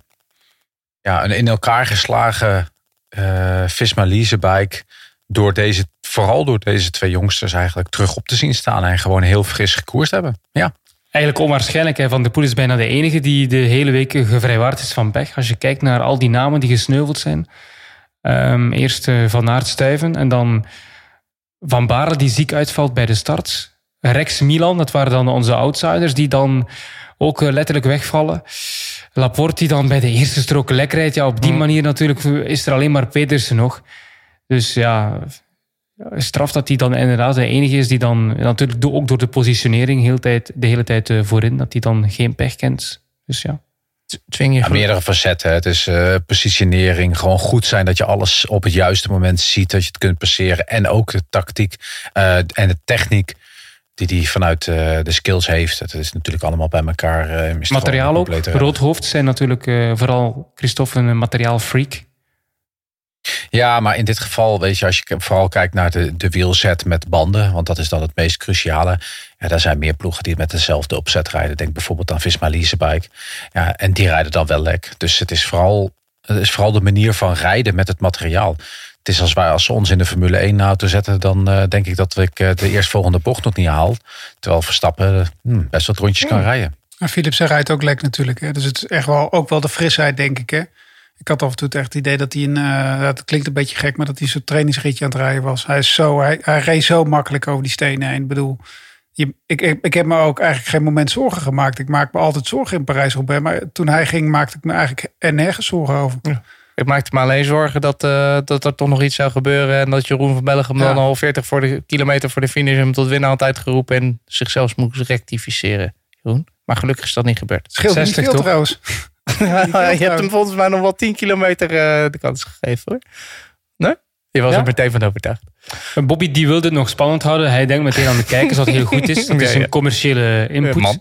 in elkaar geslagen Visma Leasebike vooral door deze 2 jongsters eigenlijk terug op te zien staan en gewoon heel fris gekoerst hebben. Ja. Eigenlijk onwaarschijnlijk. Van der Poel is bijna de enige die de hele week gevrijwaard is van pech. Als je kijkt naar al die namen die gesneuveld zijn. Eerst Van Aert Stuyven en dan Van Baarle die ziek uitvalt bij de start. Rex Milan, dat waren dan onze outsiders die dan ook letterlijk wegvallen. Laporte die dan bij de eerste strook lek rijdt. Ja, op die manier natuurlijk is er alleen maar Pedersen nog. Dus ja, straf dat hij dan inderdaad de enige is die dan natuurlijk ook door de positionering de hele tijd voorin, dat hij dan geen pech kent. Dus ja. Meerdere facetten. Het is positionering, gewoon goed zijn dat je alles op het juiste moment ziet, dat je het kunt passeren. En ook de tactiek en de techniek die vanuit de skills heeft. Het is natuurlijk allemaal bij elkaar. Materiaal ook. Roodhoofd zijn natuurlijk vooral Christophe een materiaalfreak. Ja, maar in dit geval, weet je, als je vooral kijkt naar de wielzet met banden, want dat is dan het meest cruciale. Ja, daar zijn meer ploegen die met dezelfde opzet rijden. Denk bijvoorbeeld aan Visma Leasebike. Ja, en die rijden dan wel lek. Dus het is vooral de manier van rijden met het materiaal. Het is als ze ons in de Formule 1 auto zetten, dan denk ik dat ik de eerstvolgende bocht nog niet haal. Terwijl Verstappen best wat rondjes kan rijden. En Philipsen rijdt ook lek natuurlijk. Hè? Dus het is echt wel ook wel de frisheid, denk ik. Hè? Ik had af en toe echt het idee dat hij dat klinkt een beetje gek, maar dat hij zo'n trainingsritje aan het rijden was. Hij reed zo makkelijk over die stenen heen. Ik bedoel, ik heb me ook eigenlijk geen moment zorgen gemaakt. Ik maak me altijd zorgen in Parijs-Roubaix. Maar toen hij ging, maakte ik me eigenlijk er nergens zorgen over. Ja. Ik maakte me alleen zorgen dat er toch nog iets zou gebeuren. En dat Jeroen van Bellegem dan al 40 kilometer voor de finish hem tot winnaar had uitgeroepen. En zichzelf moest rectificeren. Jeroen. Maar gelukkig is dat niet gebeurd. Scheelt 60 niet veel, toch? Trouwens. Je hebt hem volgens mij nog wel 10 kilometer de kans gegeven, hoor. Nee? Je was er meteen van overtuigd. Bobby die wilde het nog spannend houden. Hij denkt meteen aan de kijkers wat heel goed is. Het is een commerciële input.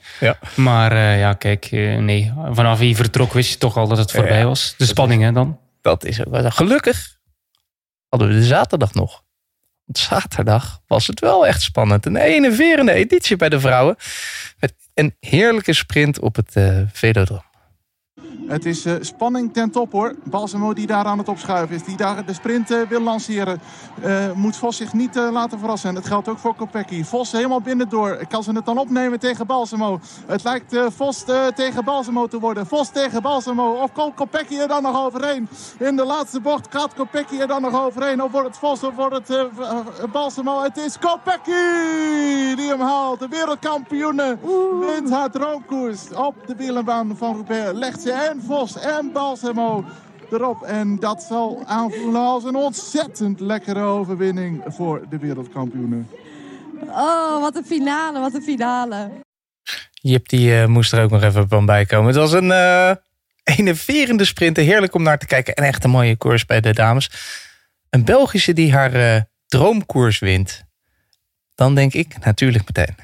Maar kijk, nee. Vanaf hij vertrok wist je toch al dat het voorbij was. De spanning, hè, dan. Dat is ook wel. Gelukkig hadden we de zaterdag nog. Want zaterdag was het wel echt spannend. Een enerverende editie bij de vrouwen. Met een heerlijke sprint op het Velodroom. Het is spanning ten top, hoor. Balsamo die daar aan het opschuiven is. Die daar de sprint wil lanceren. Moet Vos zich niet laten verrassen. En dat geldt ook voor Kopecky. Vos helemaal binnendoor. Kan ze het dan opnemen tegen Balsamo? Het lijkt Vos tegen Balsamo te worden. Vos tegen Balsamo. Of komt Kopecky er dan nog overheen? In de laatste bocht gaat Kopecky er dan nog overheen. Of wordt het Vos of wordt het Balsamo? Het is Kopecky die hem haalt. De wereldkampioene wint haar droomkoers op de wielerbaan van Roubaix. Legt ze en Vos en Balsamo erop. En dat zal aanvoelen als een ontzettend lekkere overwinning voor de wereldkampioenen. Oh, wat een finale, wat een finale. Jip, die moest er ook nog even van bij komen. Het was een enerverende sprint. Heerlijk om naar te kijken. En echt een mooie koers bij de dames. Een Belgische die haar droomkoers wint. Dan denk ik natuurlijk meteen.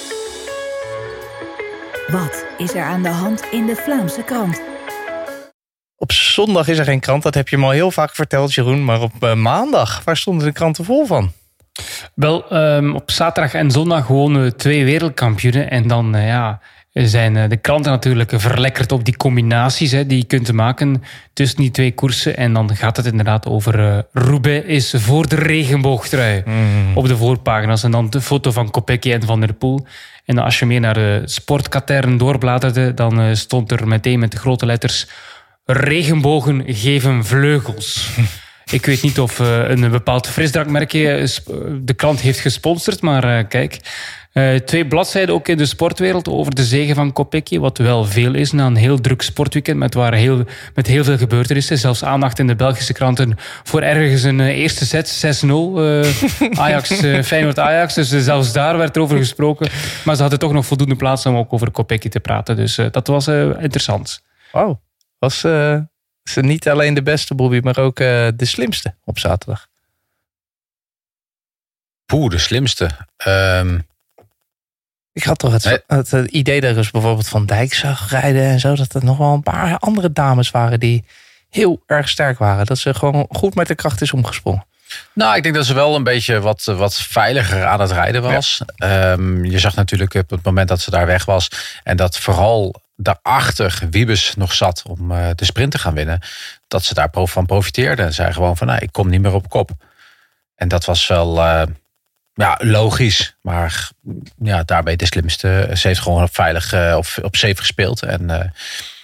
Wat is er aan de hand in de Vlaamse krant? Op zondag is er geen krant, dat heb je me al heel vaak verteld, Jeroen. Maar op maandag, waar stonden de kranten vol van? Wel, op zaterdag en zondag gewoon 2 wereldkampioenen. En dan zijn de kranten natuurlijk verlekkerd op die combinaties die je kunt maken tussen die 2 koersen. En dan gaat het inderdaad over Roubaix is voor de regenboogtrui op de voorpagina's. En dan de foto van Kopecky en Van der Poel. En als je meer naar de sportkatern doorbladerde, dan stond er meteen met de grote letters: regenbogen geven vleugels. Ik weet niet of een bepaald frisdrankmerkje de krant heeft gesponsord, maar kijk. 2 bladzijden ook in de sportwereld over de zege van Kopecky, wat wel veel is na een heel druk sportweekend met heel veel gebeurtenissen. Zelfs aandacht in de Belgische kranten voor ergens een eerste set, 6-0. Feyenoord-Ajax, dus zelfs daar werd er over gesproken. Maar ze hadden toch nog voldoende plaats om ook over Kopecky te praten. Dus dat was interessant. Wauw, was ze niet alleen de beste, Bobby, maar ook de slimste op zaterdag? De slimste. Ik had toch het idee dat er bijvoorbeeld Van Dijk zag rijden en zo. Dat er nog wel een paar andere dames waren die heel erg sterk waren. Dat ze gewoon goed met de kracht is omgesprongen. Nou, ik denk dat ze wel een beetje wat veiliger aan het rijden was. Ja. Je zag natuurlijk op het moment dat ze daar weg was. En dat vooral daarachter Wiebes nog zat om de sprint te gaan winnen. Dat ze daarvan profiteerde. En zei gewoon van, ik kom niet meer op kop. En dat was wel... logisch. Maar daarbij de slimste. Ze heeft gewoon veilig op safe gespeeld. En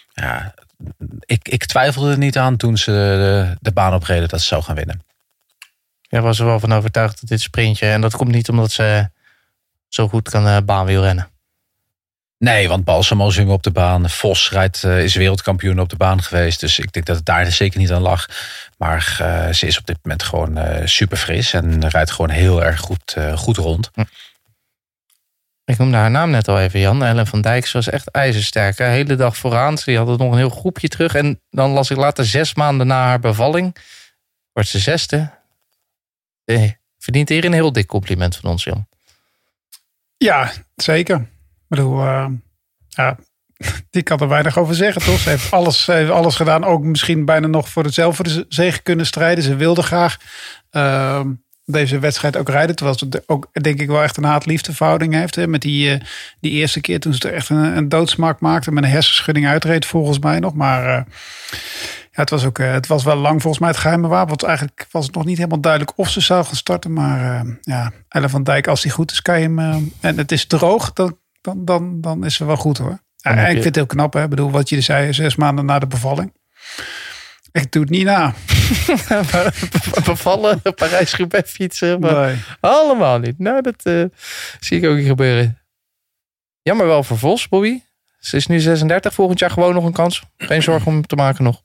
ik twijfelde er niet aan toen ze de baan opreden dat ze zou gaan winnen. Ja, was er wel van overtuigd dat dit sprintje... En dat komt niet omdat ze zo goed kan baanwielrennen. Nee, want Balsamo is op de baan. Vos is wereldkampioen op de baan geweest. Dus ik denk dat het daar zeker niet aan lag. Maar ze is op dit moment gewoon super fris. En rijdt gewoon heel erg goed rond. Ik noemde haar naam net al even, Jan. Ellen van Dijk, ze was echt ijzersterk. De hele dag vooraan. Ze had nog een heel groepje terug. En dan las ik later 6 maanden na haar bevalling. Wordt ze 6e. Verdient hier een heel dik compliment van ons, Jan. Ja, zeker. Ik bedoel, die kan er weinig over zeggen, toch? Ze heeft alles gedaan. Ook misschien bijna nog voor het zelfzege kunnen strijden. Ze wilde graag deze wedstrijd ook rijden. Terwijl ze ook, denk ik, wel echt een haat-liefde verhouding heeft. Hè? Met die eerste keer toen ze er echt een doodsmak maakte. Met een hersenschudding uitreed volgens mij nog. Maar het was wel lang volgens mij het geheime wapen. Want eigenlijk was het nog niet helemaal duidelijk of ze zou gaan starten. Maar Ellen van Dijk, als die goed is, kan je hem... en het is droog, dan is ze wel goed hoor. Ja, en ik vind het heel knap. Hè? Ik bedoel, wat je zei, 6 maanden na de bevalling. Ik doe het niet na. Bevallen, Parijs-Roubaix fietsen. Maar nee. Allemaal niet. Nou, dat zie ik ook niet gebeuren. Jammer wel voor Vos, Bobby. Ze is nu 36. Volgend jaar gewoon nog een kans. Geen zorgen om te maken nog.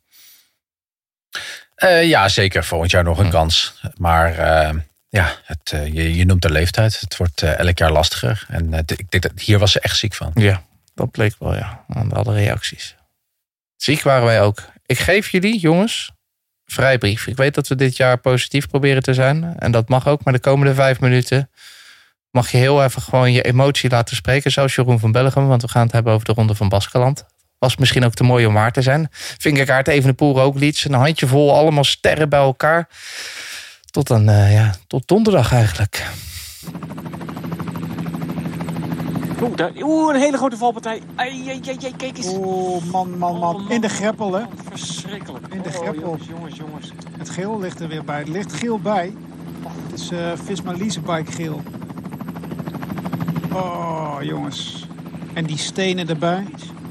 Ja, zeker. Volgend jaar nog een kans. Maar je noemt de leeftijd. Het wordt elk jaar lastiger. En ik denk dat hier was ze echt ziek van. Ja, dat bleek wel, ja. Aan alle reacties. Ziek waren wij ook. Ik geef jullie, jongens, vrijbrief. Ik weet dat we dit jaar positief proberen te zijn. En dat mag ook. Maar de komende 5 minuten mag je heel even gewoon je emotie laten spreken. Zoals Jeroen van Bellegem. Want we gaan het hebben over de Ronde van Baskeland. Was misschien ook te mooi om waar te zijn. Vingegaard, Evenepoel, Roglic. Een handjevol, allemaal sterren bij elkaar. Tot donderdag eigenlijk. Een hele grote valpartij. Ai, kijk eens. Man. In de greppel, hè? Verschrikkelijk. In de greppel. Jongens. Het geel ligt er weer bij. Het ligt geel bij. Het is Visma Leasebike geel. Oh, jongens. En die stenen erbij.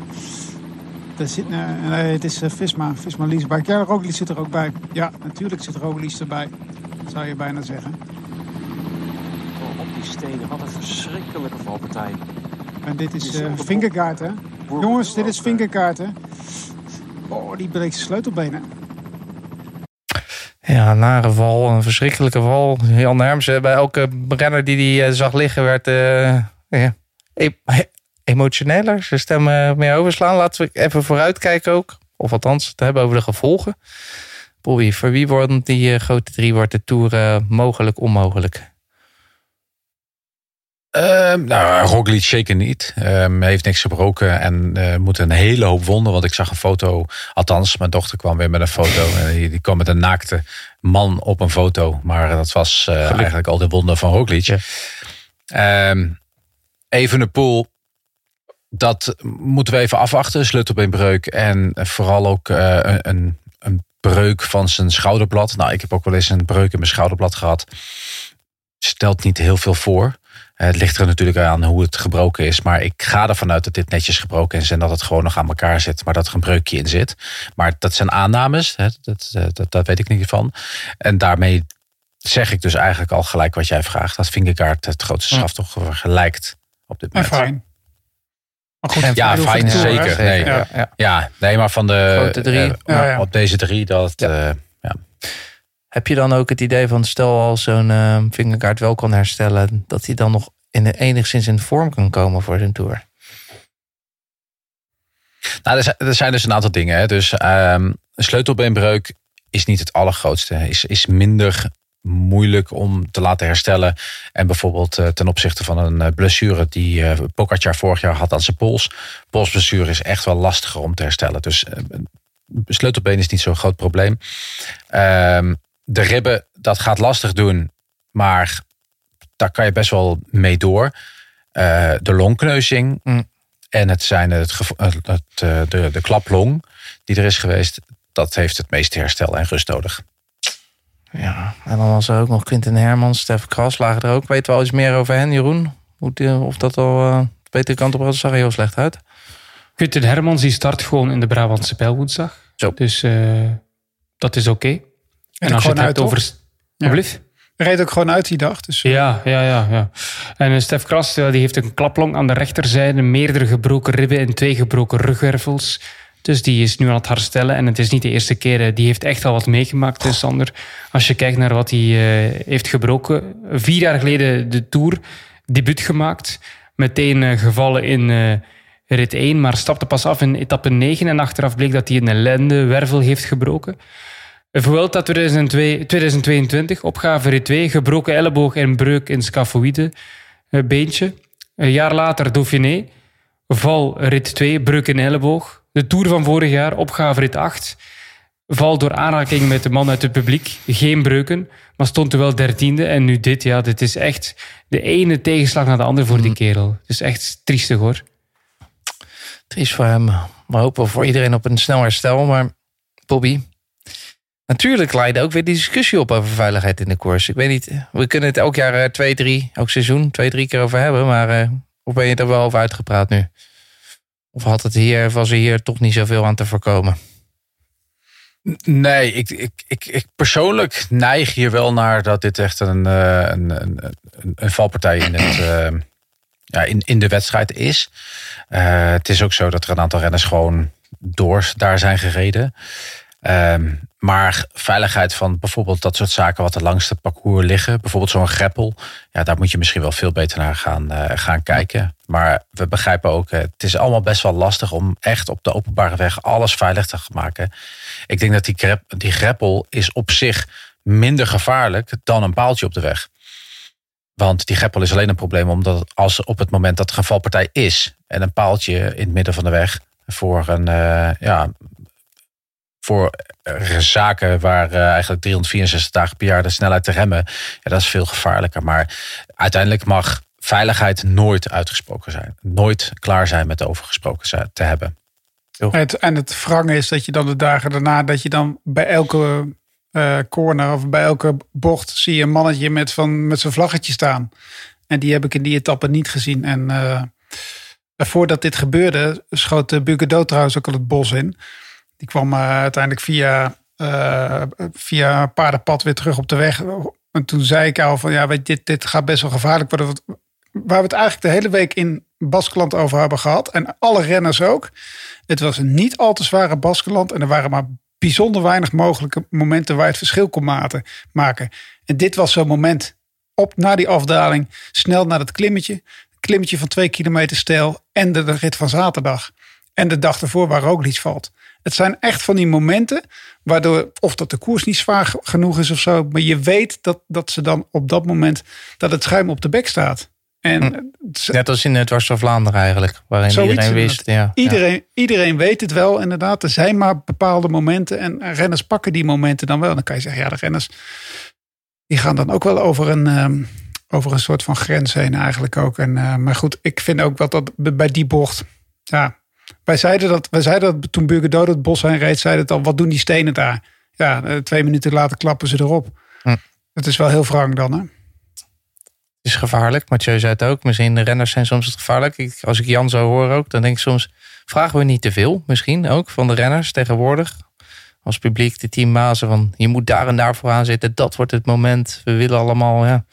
Het is Visma Leasebike. Ja, Roglic zit er ook bij. Ja, natuurlijk zit Roglic erbij. Zou je bijna zeggen. Op die stenen. Wat een verschrikkelijke valpartij. En dit is Vingegaard, hè? Jongens, dit is Vingegaard, hè? Oh, die breekt zijn sleutelbenen. Ja, nare val. Een verschrikkelijke val. Jan Hermsen, bij elke renner die hij zag liggen, werd emotioneler. Zijn stem meer overslaan. Laten we even vooruitkijken ook. Of althans, het hebben over de gevolgen. Bobby, voor wie wordt die grote 3 wordt de Tour mogelijk onmogelijk? Roglic zeker niet. Hij heeft niks gebroken en moet een hele hoop wonden. Want ik zag een foto, althans mijn dochter kwam weer met een foto. Die kwam met een naakte man op een foto. Maar dat was eigenlijk al de wonden van Roglic. Ja. Evenepoel, dat moeten we even afwachten. Sleutelbeenbreuk en vooral ook een breuk van zijn schouderblad. Nou, ik heb ook wel eens een breuk in mijn schouderblad gehad. Stelt niet heel veel voor. Het ligt er natuurlijk aan hoe het gebroken is. Maar ik ga ervan uit dat dit netjes gebroken is. En dat het gewoon nog aan elkaar zit. Maar dat er een breukje in zit. Maar dat zijn aannames. Hè, dat weet ik niet van. En daarmee zeg ik dus eigenlijk al gelijk wat jij vraagt. Dat Vingegaard het grootste slachtoffer lijkt op dit moment. En fijn. Ja, fijn zeker. Nee, maar van de grote 3. Op deze 3 dat... Ja. Heb je dan ook het idee van, stel als zo'n Vingegaard wel kan herstellen, dat hij dan nog enigszins in vorm kan komen voor zijn Tour? Nou, er zijn dus een aantal dingen. Hè. Dus een sleutelbeenbreuk is niet het allergrootste. Is minder moeilijk om te laten herstellen. En bijvoorbeeld ten opzichte van een blessure die Pogačar vorig jaar had aan zijn pols. Polsblessure is echt wel lastiger om te herstellen. Dus sleutelbeen is niet zo'n groot probleem. De ribben, dat gaat lastig doen. Maar daar kan je best wel mee door. De longkneuzing. En het zijn de klaplong die er is geweest. Dat heeft het meeste herstel en rust nodig. Ja, en dan was er ook nog Quinten Hermans, Stef Kras lagen er ook. Weet wel iets meer over hen, Jeroen? Of dat al de betere kant op gaat, zag er heel slecht uit. Quinten Hermans die start gewoon in de Brabantse Pijlwoensdag. Dus dat is oké. En als je het hebt over... Hij reed ook gewoon uit die dag. Dus. Ja. En Stef Kras die heeft een klaplong aan de rechterzijde. Meerdere gebroken ribben en 2 gebroken rugwervels. Dus die is nu aan het herstellen. En het is niet de eerste keer. Die heeft echt al wat meegemaakt, Sander. Als je kijkt naar wat hij heeft gebroken. 4 jaar geleden de Tour. Debuut gemaakt. Meteen gevallen in rit 1. Maar stapte pas af in etappe 9. En achteraf bleek dat hij een lendenwervel heeft gebroken. Vuelta 2022. Opgave rit 2. Gebroken elleboog en breuk in scafoïde beentje. Een jaar later Dauphiné. val rit 2, breuk in elleboog. De Tour van vorig jaar, opgave rit 8. Val door aanraking met de man uit het publiek. Geen breuken, maar stond er wel 13e. En nu dit is echt de ene tegenslag naar de andere voor die kerel. Het is echt triestig hoor. Triest voor hem. We hopen voor iedereen op een snel herstel. Maar Bobby, natuurlijk leidde ook weer die discussie op over veiligheid in de koers. Ik weet niet, we kunnen het elk jaar 2-3, elk seizoen 2-3 keer over hebben. Maar of ben je er wel over uitgepraat nu? Of was er hier toch niet zoveel aan te voorkomen? Nee, ik persoonlijk neig hier wel naar dat dit echt een valpartij in de wedstrijd is. Het is ook zo dat er een aantal renners gewoon daar zijn gereden. Maar veiligheid van bijvoorbeeld dat soort zaken wat er langs het parcours liggen. Bijvoorbeeld zo'n greppel. Ja, daar moet je misschien wel veel beter naar gaan kijken. Maar we begrijpen ook, het is allemaal best wel lastig om echt op de openbare weg alles veilig te maken. Ik denk dat die greppel is op zich minder gevaarlijk dan een paaltje op de weg. Want die greppel is alleen een probleem omdat als op het moment dat er een valpartij is en een paaltje in het midden van de weg voor zaken waar eigenlijk 364 dagen per jaar de snelheid te remmen, ja, dat is veel gevaarlijker. Maar uiteindelijk mag veiligheid nooit uitgesproken zijn. Nooit klaar zijn met overgesproken te hebben. En het wrange is dat je dan de dagen daarna, dat je dan bij elke corner of bij elke bocht zie je een mannetje met zijn vlaggetje staan. En die heb ik in die etappe niet gezien. En voordat dit gebeurde, schoot Bucadot trouwens ook al het bos in. Die kwam uiteindelijk via een paardenpad weer terug op de weg. En toen zei ik al van ja, dit gaat best wel gevaarlijk worden. Waar we het eigenlijk de hele week in Baskeland over hebben gehad. En alle renners ook. Het was een niet al te zware Baskeland. En er waren maar bijzonder weinig mogelijke momenten waar je het verschil kon maken. En dit was zo'n moment. Na die afdaling, snel naar het klimmetje. Klimmetje van 2 kilometer steil. En de rit van zaterdag. En de dag ervoor waar Roglič valt. Het zijn echt van die momenten waardoor of dat de koers niet zwaar genoeg is of zo. Maar je weet dat ze dan op dat moment dat het schuim op de bek staat. En net als in het Dwars door Vlaanderen eigenlijk. Waarin iedereen wist. Ja, iedereen weet het wel inderdaad. Er zijn maar bepaalde momenten. En renners pakken die momenten dan wel. Dan kan je zeggen, ja, de renners die gaan dan ook wel over een soort van grens heen eigenlijk ook. Maar goed, ik vind ook wel dat bij die bocht. Ja, wij zeiden dat toen Bucadot het bos heen reed, zeiden het al, wat doen die stenen daar? Ja, 2 minuten later klappen ze erop. Het is wel heel wrang dan, hè? Het is gevaarlijk. Mathieu zei het ook. Misschien de renners zijn soms gevaarlijk. Als ik Jan zo hoor ook, dan denk ik soms, vragen we niet te veel misschien ook van de renners tegenwoordig? Als publiek, de teambazen, van je moet daar en daar vooraan zitten. Dat wordt het moment. We willen allemaal, ja.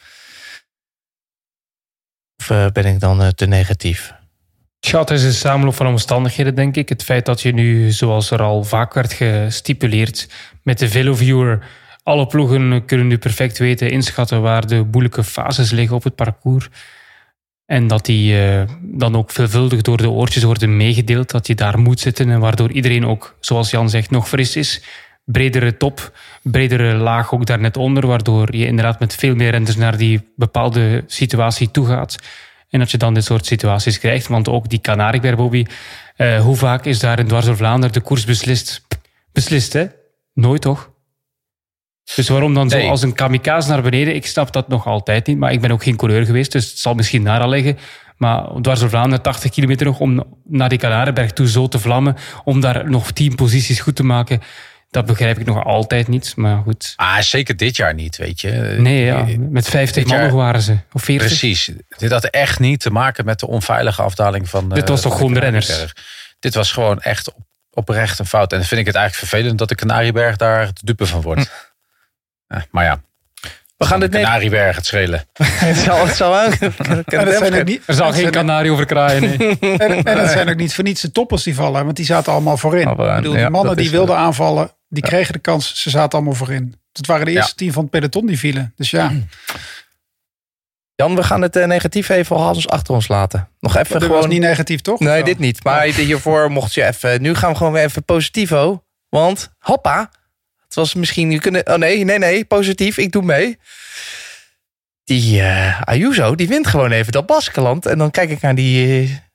Of ben ik dan te negatief? Ja, het is een samenloop van omstandigheden, denk ik. Het feit dat je nu, zoals er al vaak werd gestipuleerd, met de VeloViewer, alle ploegen kunnen nu perfect weten, inschatten waar de moeilijke fases liggen op het parcours. En dat die dan ook veelvuldig door de oortjes worden meegedeeld, dat je daar moet zitten en waardoor iedereen ook, zoals Jan zegt, nog fris is. Bredere top, bredere laag ook daar net onder, waardoor je inderdaad met veel meer renners naar die bepaalde situatie toe gaat. En dat je dan dit soort situaties krijgt. Want ook die Canarieberg, Bobby. Hoe vaak is daar in Dwars door Vlaanderen de koers beslist? Beslist, hè? Nooit, toch? Dus waarom dan zo als een kamikaze naar beneden? Ik snap dat nog altijd niet. Maar ik ben ook geen coureur geweest. Dus het zal misschien daar al liggen. Maar Dwars door Vlaanderen, 80 kilometer nog, om naar die Canarieberg toe zo te vlammen. Om daar nog 10 posities goed te maken. Dat begrijp ik nog altijd niet, maar goed. Zeker dit jaar niet, weet je. Nee, ja, met 50 man nog waren ze. Of 40. Precies. Dit had echt niet te maken met de onveilige afdaling van dit was toch gewoon de renners? Dit was gewoon echt oprecht een fout. En dan vind ik het eigenlijk vervelend dat de Canarieberg daar de dupe van wordt. Maar ja. We gaan de Canarieberg het schelen. Het zal ook. Er zal geen kanarie over kraaien. Nee. En het zijn ook niet voor niets de toppers die vallen. Want die zaten allemaal voorin. Ik bedoel, de mannen die wilden aanvallen, die kregen de kans. Ze zaten allemaal voorin. Het waren de eerste 10 van het peloton die vielen. Dus ja. Jan, we gaan het negatief even achter ons laten. Nog even dat gewoon. Was niet negatief, toch? Nee, dit niet. Maar hiervoor mocht je even. Nu gaan we gewoon weer even positivo. Want hoppa. Het was misschien. Nee, positief. Ik doe mee. Die Ayuso, die wint gewoon even dat Baskeland. En dan kijk ik naar die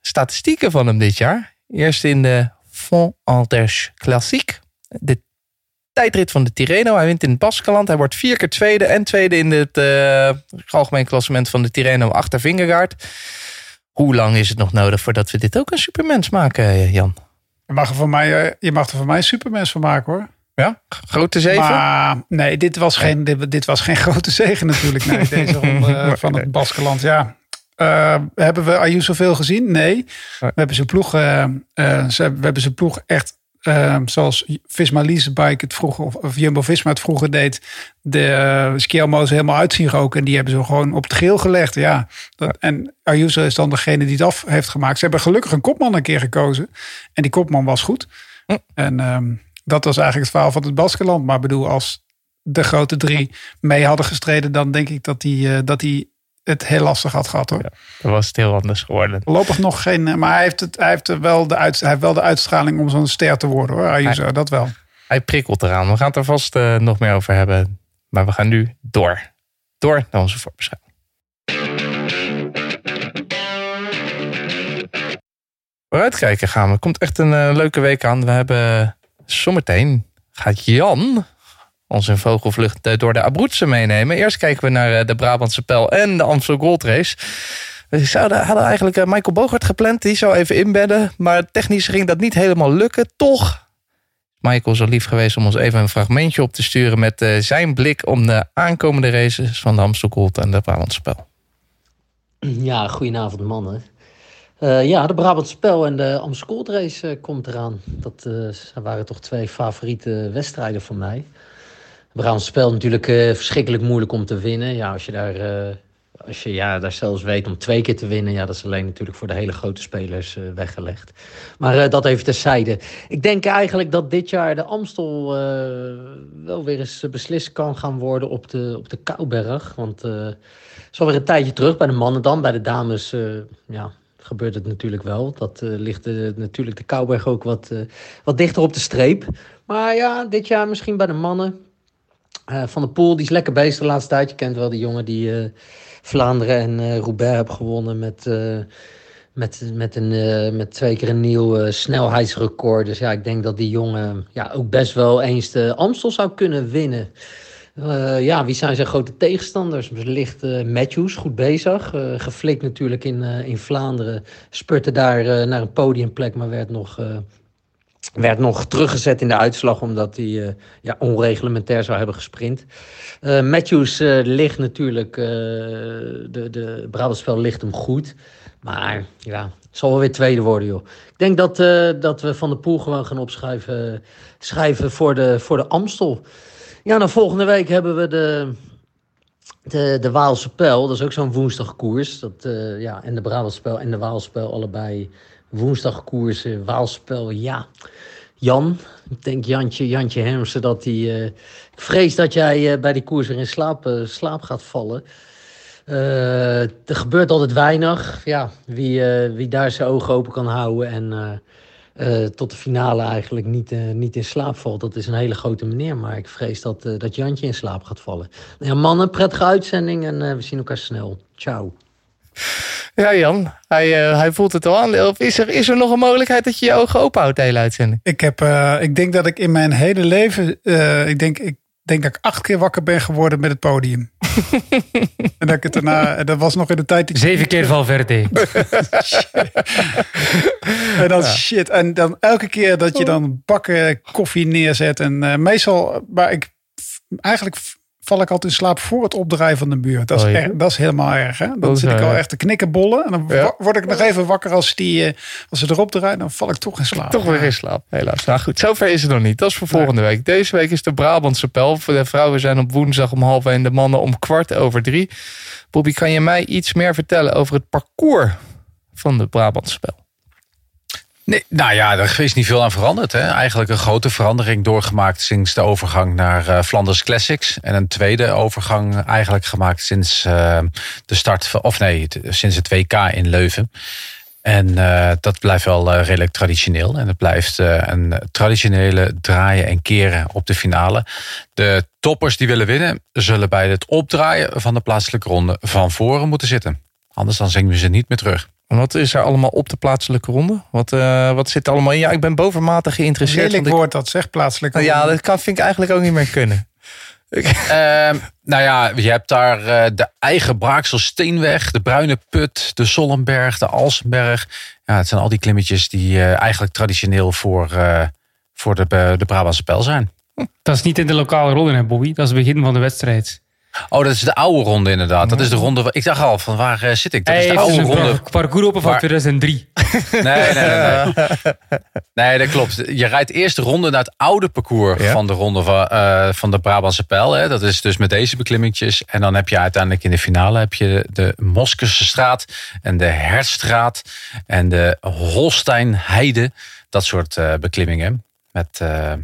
statistieken van hem dit jaar. Eerst in de Font Ardèche Classique. De tijdrit van de Tirreno. Hij wint in het Baskeland. Hij wordt 4 keer tweede. En tweede in het algemeen klassement van de Tirreno achter Vingegaard. Hoe lang is het nog nodig voordat we dit ook een supermens maken, Jan? Je mag er voor mij een supermens van maken, hoor. Ja? Grote zegen? Maar nee, dit was geen grote zegen natuurlijk. Nee, deze ronde van het Baskeland. Ja. Hebben we Ayuso veel gezien? Nee. We hebben zijn ploeg echt... zoals Visma-Leasebike het vroeger, of Jumbo-Visma het vroeger deed, de Schielmo's helemaal uit zien roken. En die hebben ze gewoon op het geel gelegd. Ja. En Ayuso is dan degene die het af heeft gemaakt. Ze hebben gelukkig een kopman een keer gekozen. En die kopman was goed. En dat was eigenlijk het verhaal van het Baskeland. Maar bedoel, als de grote 3 mee hadden gestreden, dan denk ik dat hij het heel lastig had gehad, hoor. Ja, dan was het heel anders geworden. Voorlopig nog geen... Maar hij heeft wel de uitstraling om zo'n ster te worden, hoor. Ayuso, dat wel. Hij prikkelt eraan. We gaan het er vast nog meer over hebben. Maar we gaan nu door. Door naar onze voorbeschouwing. Vooruitkijken gaan we. Komt echt een leuke week aan. We hebben zometeen... Gaat Jan... ons in vogelvlucht door de Abruzzen meenemen. Eerst kijken we naar de Brabantse Pijl en de Amstel Gold Race. We hadden eigenlijk Michael Bogert gepland. Die zou even inbedden. Maar technisch ging dat niet helemaal lukken. Toch Michael zo lief geweest om ons even een fragmentje op te sturen met zijn blik om de aankomende races van de Amstel Gold en de Brabantse Pijl. Ja, goedenavond mannen. De Brabantse Pijl en de Amstel Gold Race komt eraan. Dat waren toch 2 favoriete wedstrijden van mij. Brabantse Pijl natuurlijk verschrikkelijk moeilijk om te winnen. Ja, als je daar zelfs weet om 2 keer te winnen, ja, dat is alleen natuurlijk voor de hele grote spelers weggelegd. Maar dat even terzijde. Ik denk eigenlijk dat dit jaar de Amstel wel weer eens beslist kan gaan worden op de Kouberg. Want het is alweer een tijdje terug bij de mannen dan. Bij de dames gebeurt het natuurlijk wel. Dat ligt natuurlijk de Kouberg ook wat dichter op de streep. Maar ja, dit jaar misschien bij de mannen. Van der Poel, die is lekker bezig de laatste tijd. Je kent wel die jongen die Vlaanderen en Roubaix hebben gewonnen met 2 keer een nieuw snelheidsrecord. Dus ja, ik denk dat die jongen ook best wel eens de Amstel zou kunnen winnen. Wie zijn zijn grote tegenstanders? Ligt Matthews goed bezig. Geflikt natuurlijk in Vlaanderen. Spurte daar naar een podiumplek, maar werd nog teruggezet in de uitslag omdat hij onreglementair zou hebben gesprint. Matthews ligt natuurlijk, de Brabantse Pijl ligt hem goed. Maar ja, het zal wel weer tweede worden, joh. Ik denk dat we Van der Poel gewoon gaan schrijven voor de Amstel. Ja, nou volgende week hebben we de Waalse Pijl. Dat is ook zo'n woensdagkoers. En de Brabantse Pijl en de Waalse Pijl allebei woensdagkoersen. Waalse Pijl, ja. Jan, ik denk Jantje Hermsen dat hij... ik vrees dat jij bij die koers weer in slaap gaat vallen. Er gebeurt altijd weinig. Ja, wie daar zijn ogen open kan houden en tot de finale eigenlijk niet in slaap valt. Dat is een hele grote meneer, maar ik vrees dat Jantje in slaap gaat vallen. Nou ja, mannen, prettige uitzending en we zien elkaar snel. Ciao. Ja, Jan, hij voelt het al aan. Of is er nog een mogelijkheid dat je je ogen open houdt de hele uitzending? Ik denk dat ik in mijn hele leven... Ik denk dat ik 8 keer wakker ben geworden met het podium. En dat ik het daarna... Dat was nog in de tijd... 7 keer Valverde. En dan shit. En dan elke keer dat je dan bakken koffie neerzet. En meestal... Maar eigenlijk val ik altijd in slaap voor het opdraaien van de buurt. Dat is helemaal erg. Hè? Dan zit ik al echt te knikkenbollen. En dan word ik nog even wakker als ze erop draaien. Dan val ik toch in slaap. Toch weer in slaap, helaas. Nou goed, zover is het nog niet. Dat is voor volgende week. Deze week is de Brabantse Pijl. De vrouwen zijn op woensdag om 2:30 en de mannen om 2:15. Bobby, kan je mij iets meer vertellen over het parcours van de Brabantse Pijl? Nee, nou ja, er is niet veel aan veranderd. Hè? Eigenlijk een grote verandering doorgemaakt sinds de overgang naar Flanders Classics. En een tweede overgang eigenlijk gemaakt sinds sinds het WK in Leuven. En dat blijft wel redelijk traditioneel. En het blijft een traditionele draaien en keren op de finale. De toppers die willen winnen, zullen bij het opdraaien van de plaatselijke ronde van voren moeten zitten. Anders dan zien we ze niet meer terug. Wat is er allemaal op de plaatselijke ronde? Wat zit er allemaal in? Ja, ik ben bovenmatig geïnteresseerd. Lelijk woord dat zegt, plaatselijke ronde. Ja, dat vind ik eigenlijk ook niet meer kunnen. Je hebt daar de eigen Braakselsteenweg, de Bruine Put, de Sollenberg, de Alsenberg. Ja, het zijn al die klimmetjes die eigenlijk traditioneel voor de Brabantse Pijl zijn. Dat is niet in de lokale ronde, hè, Bobby? Dat is het begin van de wedstrijd. Oh, dat is de oude ronde inderdaad. Dat is de ronde. Ik dacht al, van waar zit ik? Dat is de oude ronde. Parcours open van 2003. Nee, dat klopt. Je rijdt eerst de ronde naar het oude parcours van de ronde van de Brabantse Pijl. Hè. Dat is dus met deze beklimmingjes. En dan heb je uiteindelijk in de finale de Moskusche straat en de Hertstraat en de Holsteinheide. Dat soort beklimmingen. Met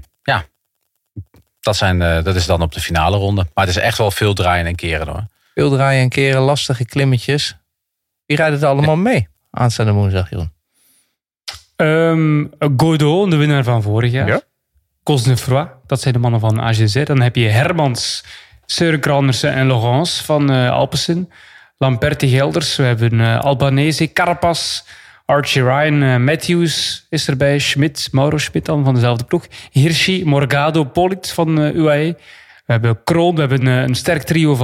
dat is dan op de finale ronde. Maar het is echt wel veel draaien en keren hoor. Veel draaien en keren, lastige klimmetjes. Wie rijdt het allemaal mee? Aanstaande woensdag, Jeroen. Godot, de winnaar van vorig jaar. Ja. Cosnefroid, dat zijn de mannen van AGZ. Dan heb je Hermans, Seuren-Krandersen en Laurence van Alpecin. Lamperti Gelders, we hebben Albanese, Carapaz, Archie Ryan, Matthews is erbij, Schmidt, Mauro Schmidt dan van dezelfde ploeg. Hirschi, Morgado, Polit van UAE. We hebben Kroon, we hebben een sterk trio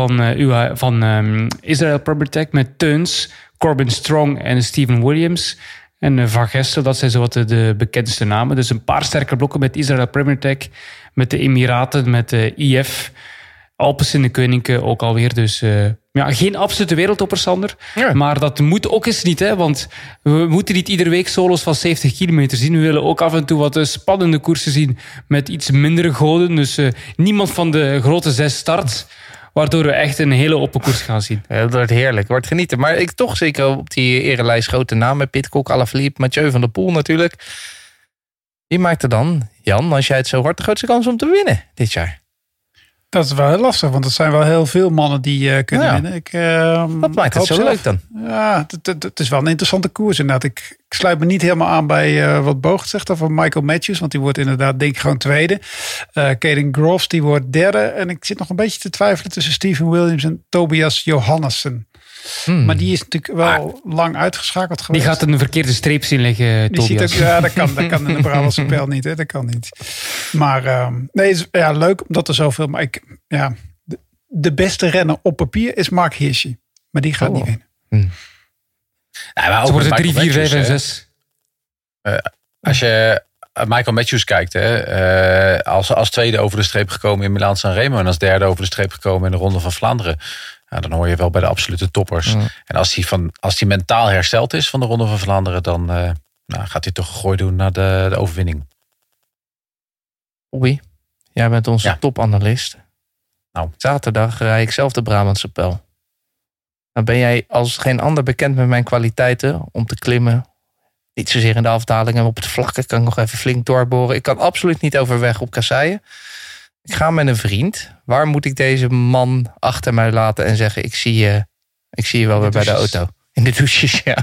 van Israel Premier Tech met Teuns, Corbin Strong en Steven Williams. En Van Gestel, dat zijn zowat de bekendste namen. Dus een paar sterke blokken met Israel Premier Tech, met de Emiraten, met de IF. Alpecin de Koninken ook alweer. Dus geen absolute wereldtopper, Sander. Ja. Maar dat moet ook eens niet. Hè, want we moeten niet iedere week solo's van 70 kilometer zien. We willen ook af en toe wat spannende koersen zien met iets mindere goden. Dus niemand van de grote 6 start. Waardoor we echt een hele open koers gaan zien. Ja, dat wordt heerlijk. Wordt genieten. Maar ik toch zeker op die erelijst grote namen. Pidcock, Alaphilippe, Mathieu van der Poel natuurlijk. Wie maakt er dan, Jan, als jij het zo hoort, de grootste kans om te winnen dit jaar? Dat is wel heel lastig, want er zijn wel heel veel mannen die kunnen winnen. Wat maakt het zo leuk dan? Ja, het is wel een interessante koers inderdaad. Ik sluit me niet helemaal aan bij wat Boog zegt over Michael Matthews, want die wordt inderdaad denk ik gewoon tweede. Caden Groves, die wordt derde. En ik zit nog een beetje te twijfelen tussen Steven Williams en Tobias Johannessen. Maar die is natuurlijk wel lang uitgeschakeld geweest. Die gaat een verkeerde streep zien liggen, Tobias. Dat kan in de Brabantse Pijl niet. Hè? Dat kan niet. Maar het is leuk omdat er zoveel... Maar de beste renner op papier is Mark Hirschi. Maar die gaat niet winnen. Ze worden 3, 4, 5 en 6. Als je Michael Matthews kijkt, als tweede over de streep gekomen in Milaan-San Remo en als derde over de streep gekomen in de Ronde van Vlaanderen. Ja, dan hoor je wel bij de absolute toppers. En als hij mentaal hersteld is van de Ronde van Vlaanderen, dan gaat hij toch een gooi doen naar de overwinning. Bobby, jij bent onze topanalist. Nou. Zaterdag rijd ik zelf de Brabantse Pijl. Dan ben jij als geen ander bekend met mijn kwaliteiten om te klimmen. Niet zozeer in de afdalingen, maar op het vlakke kan ik nog even flink doorboren. Ik kan absoluut niet overweg op kasseien. Ik ga met een vriend. Waar moet ik deze man achter mij laten en zeggen, ik zie je wel weer bij de auto. In de douches, ja.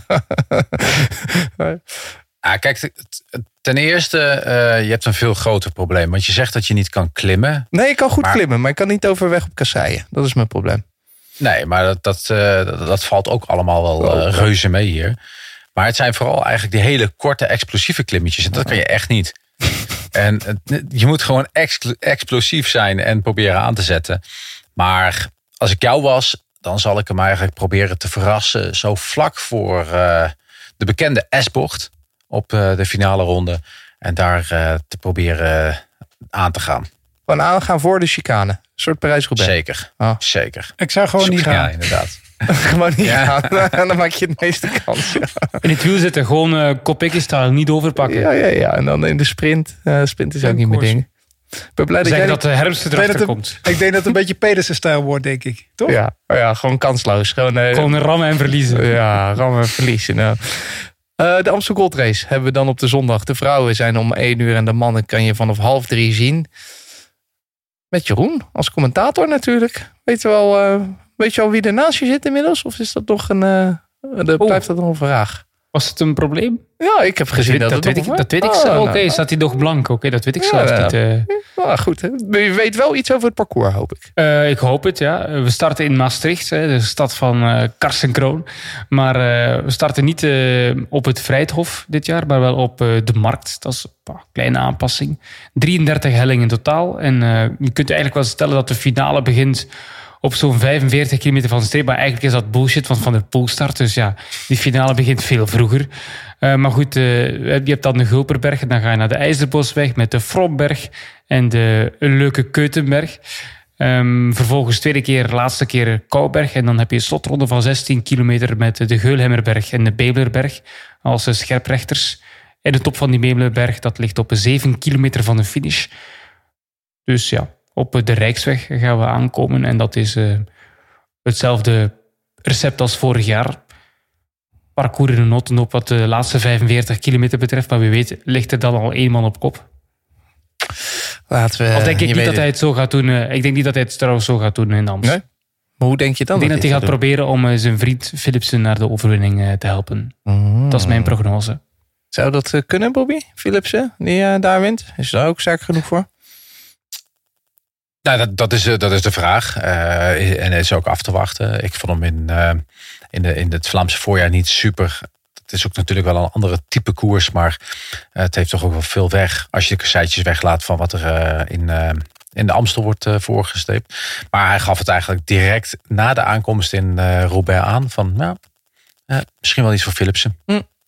Kijk, ten eerste, je hebt een veel groter probleem. Want je zegt dat je niet kan klimmen. Nee, ik kan goed klimmen, maar ik kan niet overweg op kasseien. Dat is mijn probleem. Nee, maar dat valt ook allemaal wel reuze mee hier. Maar het zijn vooral eigenlijk die hele korte explosieve klimmetjes. En dat kan je echt niet. En je moet gewoon explosief zijn en proberen aan te zetten. Maar als ik jou was, dan zal ik hem eigenlijk proberen te verrassen. Zo vlak voor de bekende S-bocht op de finale ronde. En daar te proberen aan te gaan. Gewoon aangaan voor de chicane. Een soort Parijs-Roubaix. Zeker, zeker. Ik zou gewoon niet gaan. Ja, inderdaad. Gewoon niet gaan. Dan maak je het meeste kans. Ja. In het wiel zitten, gewoon Kopecky-style, niet overpakken. Ja. En dan in de sprint. Sprint is ook niet meer ding. Ik ben blij dat de herfst erachter komt. Ik denk dat het een beetje Pedersen-stijl wordt, denk ik. Toch? Ja, gewoon kansloos. Gewoon rammen en verliezen. Ja, rammen en verliezen. Nou. De Amstel Gold Race hebben we dan op de zondag. De vrouwen zijn om 1 uur en de mannen kan je vanaf 2:30 zien. Met Jeroen als commentator natuurlijk. Weet je al wie er naast je zit inmiddels? Of is dat nog blijft dat nog een vraag? Was het een probleem? Ja, ik heb gezien dat weet ik zo. Oké, staat hij nog blank? Oké, dat weet ik zelfs niet. Goed, hè? Je weet wel iets over het parcours, hoop ik. Ik hoop het, ja. We starten in Maastricht, de stad van Karsenkroon. Maar we starten niet op het Vrijthof dit jaar, maar wel op de Markt. Dat is een kleine aanpassing. 33 hellingen in totaal. En je kunt eigenlijk wel stellen dat de finale begint op zo'n 45 kilometer van de streep. Maar eigenlijk is dat bullshit, want Van der Poel start. Dus ja, die finale begint veel vroeger. Maar goed, je hebt dan de Gulperberg. En dan ga je naar de IJzerbosweg met de Fromberg en de leuke Keutenberg. Vervolgens laatste keer Kouberg. En dan heb je een slotronde van 16 kilometer met de Geulhemmerberg en de Bebelerberg als scherprechters. En de top van die Bebelerberg, dat ligt op 7 kilometer van de finish. Dus ja, op de Rijksweg gaan we aankomen. En dat is hetzelfde recept als vorig jaar. Parcours in een notendop wat de laatste 45 kilometer betreft. Maar wie weet ligt er dan al 1 man op kop. Of denk ik niet dat hij het zo gaat doen. Ik denk niet dat hij het trouwens zo gaat doen in Amst. Nee? Maar hoe denk je dan? Ik denk dat hij gaat proberen om zijn vriend Philipsen naar de overwinning te helpen. Dat is mijn prognose. Zou dat kunnen, Bobby? Philipsen, die daar wint? Is daar ook sterk genoeg voor? Nou, dat is de vraag. En het is ook af te wachten. Ik vond hem in het Vlaamse voorjaar niet super. Het is ook natuurlijk wel een andere type koers. Maar het heeft toch ook wel veel weg. Als je de kasseitjes weglaat van wat er in de Amstel wordt voorgesteept. Maar hij gaf het eigenlijk direct na de aankomst in Roubaix aan. Van misschien wel iets voor Philipsen.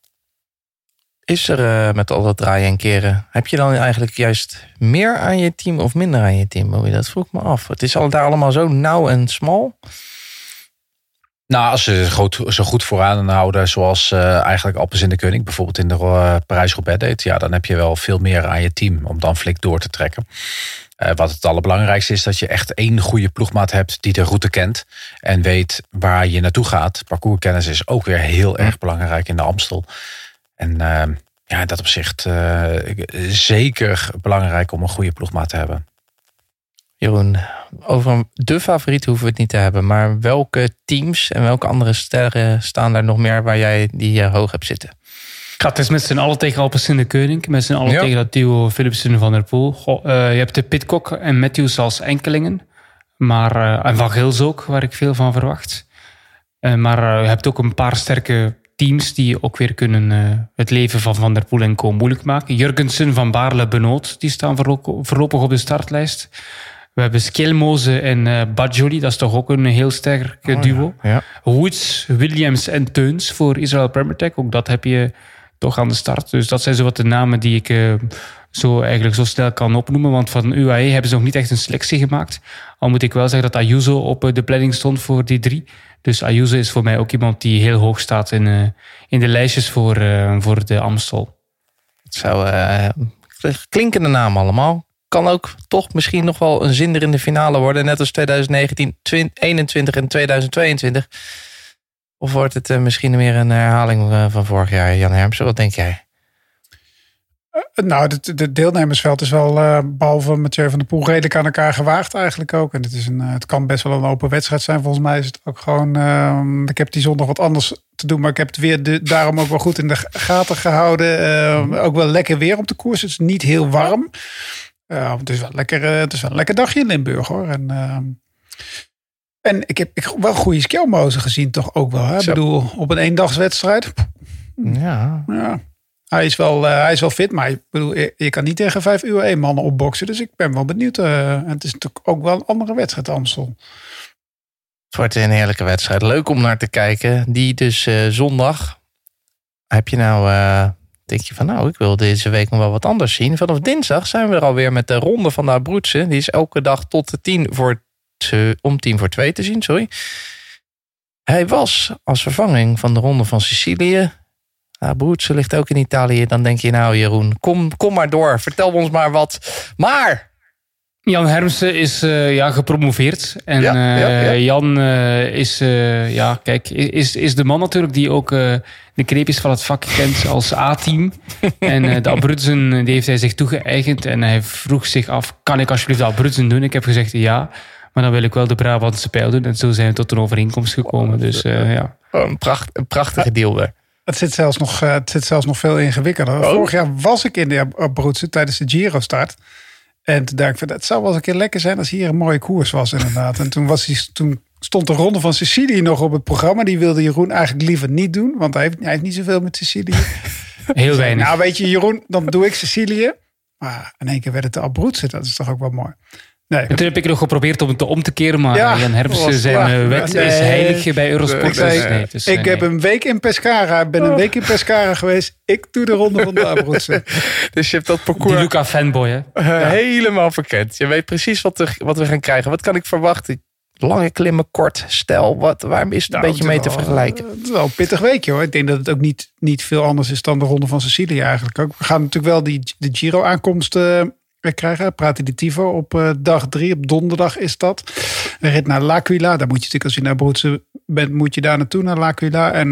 Is er met al dat draaien en keren, heb je dan eigenlijk juist meer aan je team of minder aan je team? Bobby? Dat vroeg ik me af. Het is daar allemaal zo nauw en smal. Nou, als ze zo goed vooraan houden, zoals eigenlijk Alpes in de Koning bijvoorbeeld in de Parijs-Roubaix deed, ja, dan heb je wel veel meer aan je team om dan flink door te trekken. Wat het allerbelangrijkste is, dat je echt 1 goede ploegmaat hebt die de route kent en weet waar je naartoe gaat. Parcourskennis is ook weer heel erg belangrijk in de Amstel. En in dat opzicht zeker belangrijk om een goede ploegmaat te hebben. Jeroen, over de favoriet hoeven we het niet te hebben. Maar welke teams en welke andere sterren staan daar nog meer waar jij die hoog hebt zitten? Het is met z'n allen tegen Alpes in de Koning. Met z'n allen tegen dat duo Philipsen Van der Poel. Je hebt de Pidcock en Matthews als enkelingen. Maar, en Van Gils ook, waar ik veel van verwacht. Maar je hebt ook een paar sterke teams die ook weer kunnen het leven van Van der Poel en co moeilijk maken. Jurgensen, Van Baarle, Benoot, die staan voorlopig op de startlijst. We hebben Skelmoze en Bajoli, dat is toch ook een heel sterk duo. Ja. Woods, Williams en Teuns voor Israel Premier Tech. Ook dat heb je toch aan de start. Dus dat zijn zo wat de namen die ik zo snel kan opnoemen. Want van UAE hebben ze nog niet echt een selectie gemaakt. Al moet ik wel zeggen dat Ayuso op de planning stond voor die 3. Dus Ayuso is voor mij ook iemand die heel hoog staat in de lijstjes voor de Amstel. Het zou klinkende naam allemaal. Kan ook toch misschien nog wel een zinderende finale worden. Net als 2019, 2021 en 2022. Of wordt het misschien meer een herhaling van vorig jaar, Jan Hermsen? Wat denk jij? Nou, het deelnemersveld is wel, behalve Mathieu van der Poel, redelijk aan elkaar gewaagd eigenlijk ook. En het kan best wel een open wedstrijd zijn. Volgens mij is het ook gewoon... ik heb die zondag wat anders te doen, maar ik heb het weer daarom ook wel goed in de gaten gehouden. Ook wel lekker weer op de koers. Het is niet heel warm. Het is wel een lekker dagje in Limburg, hoor. En ik heb wel goede Skelmoze gezien, toch ook wel. Hè? Ik bedoel, op een eendagswedstrijd. Ja. Hij is wel fit, maar ik bedoel, je kan niet tegen 5 UAE mannen opboksen. Dus ik ben wel benieuwd. Het is natuurlijk ook wel een andere wedstrijd, Amstel. Het wordt een heerlijke wedstrijd. Leuk om naar te kijken. Die dus zondag. Heb je denk je van ik wil deze week nog wel wat anders zien. Vanaf dinsdag zijn we er alweer met de ronde van de Abruzzen. Die is elke dag tot 1:10 voor 2 te zien. Sorry. Hij was als vervanging van de ronde van Sicilië. Abruzzen ligt ook in Italië. Dan denk je Jeroen, kom maar door. Vertel ons maar wat. Maar Jan Hermsen is gepromoveerd. En Jan is de man natuurlijk die ook de kneepjes van het vak kent als A-team. En de Abruzzen, die heeft hij zich toegeëigend. En hij vroeg zich af, kan ik alsjeblieft de Abruzzen doen? Ik heb gezegd ja, maar dan wil ik wel de Brabantse pijl doen. En zo zijn we tot een overeenkomst gekomen. Dus een prachtige deal weer. Het zit zelfs nog veel ingewikkelder. Vorig jaar was ik in de Abruzzen tijdens de Giro start. En toen dacht ik, het zou wel eens een keer lekker zijn als hier een mooie koers was inderdaad. En toen stond de Ronde van Sicilië nog op het programma. Die wilde Jeroen eigenlijk liever niet doen. Want hij heeft niet zoveel met Sicilië. Heel weinig. Nou weet je Jeroen, dan doe ik Sicilië. Maar in één keer werd het de Abruzzen. Dat is toch ook wel mooi. Nee. En toen heb ik nog geprobeerd om het om te keren. Maar Jan Hermsen zijn wet is heilig bij Eurosport. Ik heb een week in Pescara. Ik ben een week in Pescara geweest. Ik doe de Ronde van de Abruzzen. Dus je hebt dat parcours... Die Luca fanboy, hè? Helemaal verkend. Je weet precies wat we gaan krijgen. Wat kan ik verwachten? Lange klimmen, kort, stijl. Waar is het een beetje mee te vergelijken? Het is wel een pittig weekje hoor. Ik denk dat het ook niet veel anders is dan de Ronde van Sicilië eigenlijk ook. We gaan natuurlijk wel de Giro aankomst krijgen. Praatitivo op dag 3. Op donderdag is dat. Een rit naar L'Aquila. Daar moet je natuurlijk als je naar Abruzzen bent, moet je daar naartoe naar L'Aquila. En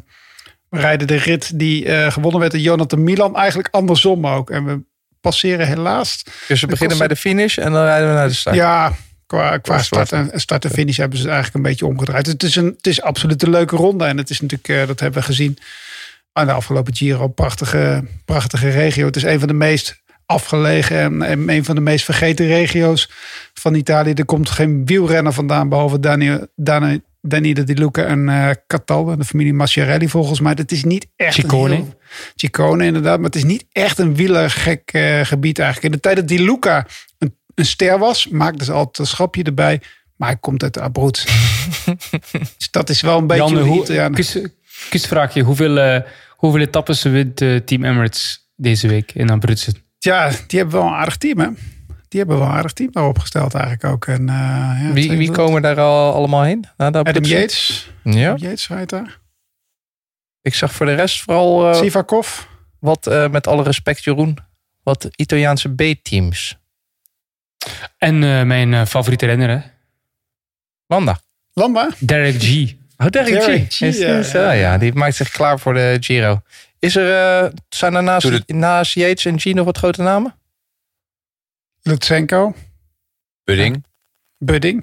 we rijden de rit die gewonnen werd door Jonathan Milan. Eigenlijk andersom ook. En we passeren helaas. Dus we beginnen bij de finish en dan rijden we naar de start. Ja, qua start en finish hebben ze het eigenlijk een beetje omgedraaid. Het is absoluut een leuke ronde. En het is natuurlijk, dat hebben we gezien aan de afgelopen Giro. Prachtige regio. Het is een van de meest afgelegen en een van de meest vergeten regio's van Italië. Er komt geen wielrenner vandaan, behalve Danilo Di Luca en Cataldo, de familie Masciarelli volgens mij. Het is niet echt Ciccone inderdaad, maar het is niet echt een wielergek gebied eigenlijk. In de tijd dat Di Luca een ster was, maakte ze altijd een schapje erbij, maar hij komt uit de Abruzzen. Dus dat is wel een beetje... Jan, quizvraagje, hoeveel etappes wint Team Emirates deze week in Abruzzen? Ja, die hebben wel een aardig team, hè? Die hebben wel een aardig team daarop gesteld eigenlijk ook. En, wie komen daar allemaal heen? Adam Yates. Ja. Yates rijdt daar. Ik zag voor de rest vooral... Sivakov. Wat, met alle respect Jeroen, wat Italiaanse B-teams. En mijn favoriete renner, hè? Landa? Derek G. Oh, Derek G. Ja, die maakt zich klaar voor de Giro. Zijn er naast Yates en G nog wat grote namen? Lutsenko. Budding.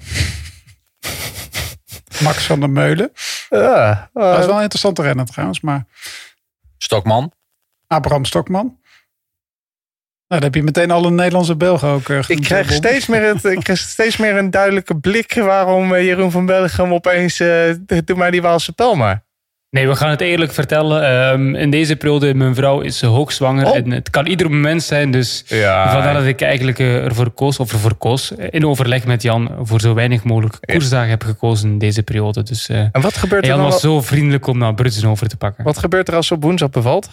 Max van der Meulen. Dat is wel een interessante renner trouwens. Maar... Stokman. Abraham Stokman. Nou, dan heb je meteen alle Nederlandse Belgen ook. Ik krijg steeds meer een duidelijke blik waarom Jeroen van Bellegem opeens... doe maar die Waalse Pijl maar. Nee, we gaan het eerlijk vertellen. In deze periode, mijn vrouw is hoogzwanger. En het kan ieder moment zijn. Dus vandaar dat ik eigenlijk ervoor koos, in overleg met Jan, voor zo weinig mogelijk koersdagen heb gekozen in deze periode. Dus, en wat gebeurt er Jan was zo vriendelijk om naar Abruzzen over te pakken. Wat gebeurt er als op woensdag bevalt?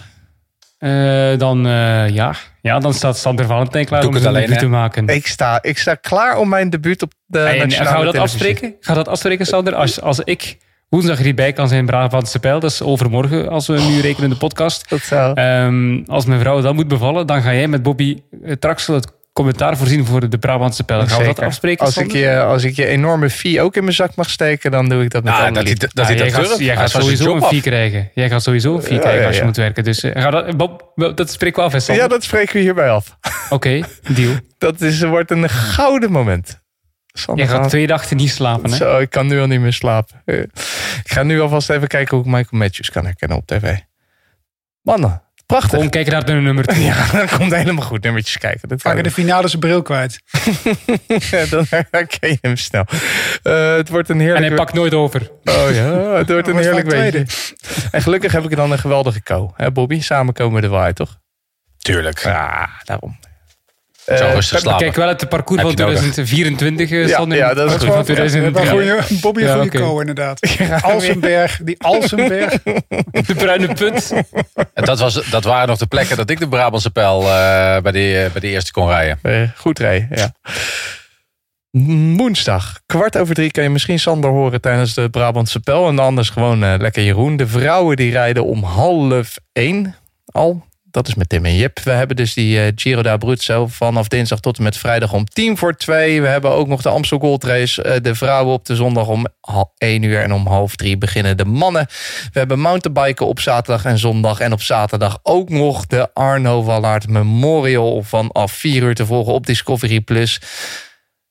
Dan staat Sander Valentijn klaar om zijn debuut te maken. Ik sta klaar om mijn debuut op de nationale gaan we dat afspreken? Ga dat afspreken, Sander? Als ik woensdag er niet bij kan zijn, Brabantse Pijl, dat is overmorgen als we nu rekenen de podcast. Dat zou. Als mijn vrouw dan moet bevallen, dan ga jij met Bobby Traxel het commentaar voorzien voor de Brabantse Pijl. Gaan we dat afspreken, als ik je enorme fee ook in mijn zak mag steken, dan doe ik dat met andere liefde. Jij gaat sowieso een fee krijgen. Jij gaat sowieso een fee krijgen als je moet werken. Dus dat spreken we af, hè, Sander? Ja, dat spreken we hierbij af. Oké, deal. Wordt een gouden moment. Jij gaat 2 dagen niet slapen, hè? Zo, ik kan nu al niet meer slapen. Ik ga nu alvast even kijken hoe ik Michael Matthews kan herkennen op tv. Mannen, prachtig. Gewoon kijken naar de nummer 2. Ja, dat komt helemaal goed. Nummertjes kijken. Pakken de finale zijn bril kwijt. Dan herken je hem snel. Het wordt een heerlijk... En hij pakt nooit over. Oh ja, het wordt een heerlijk weekje. En gelukkig heb ik dan een geweldige co. Hè, Bobby? Samen komen we er wel uit, toch? Tuurlijk. Ja, daarom. Kijk wel het parcours van 2024. Ja, dat is goed. Van 2023. Bobby een goede co, inderdaad. Alsenberg. De bruine punt. En dat waren nog de plekken dat ik de Brabantse Pijl bij de eerste kon rijden. Goed rijden, ja. Woensdag, 2:15 kan je misschien Sander horen tijdens de Brabantse Pijl. En anders gewoon lekker Jeroen. De vrouwen die rijden om 12:30 al. Dat is met Tim en Jip. We hebben dus die Giro d'Abruzzo vanaf dinsdag tot en met vrijdag om 2:10. We hebben ook nog de Amstel Gold Race. De vrouwen op de zondag om 1:00 en om 2:30 beginnen de mannen. We hebben mountainbiken op zaterdag en zondag. En op zaterdag ook nog de Arno Wallaert Memorial vanaf 4:00 te volgen op Discovery+.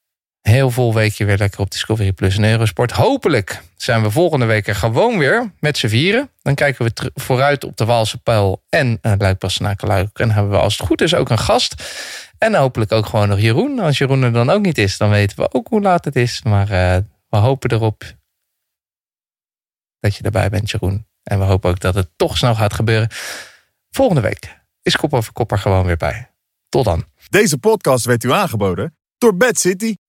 Heel vol weekje weer lekker op Discovery Plus en Eurosport. Hopelijk zijn we volgende week er gewoon weer met z'n vieren. Dan kijken we vooruit op de Waalse Pijl en Luik-Bastenaken-Luik. En hebben we als het goed is ook een gast. En hopelijk ook gewoon nog Jeroen. Als Jeroen er dan ook niet is, dan weten we ook hoe laat het is. Maar we hopen erop dat je erbij bent, Jeroen. En we hopen ook dat het toch snel gaat gebeuren. Volgende week is Kop Over Kop er gewoon weer bij. Tot dan. Deze podcast werd u aangeboden door Bad City.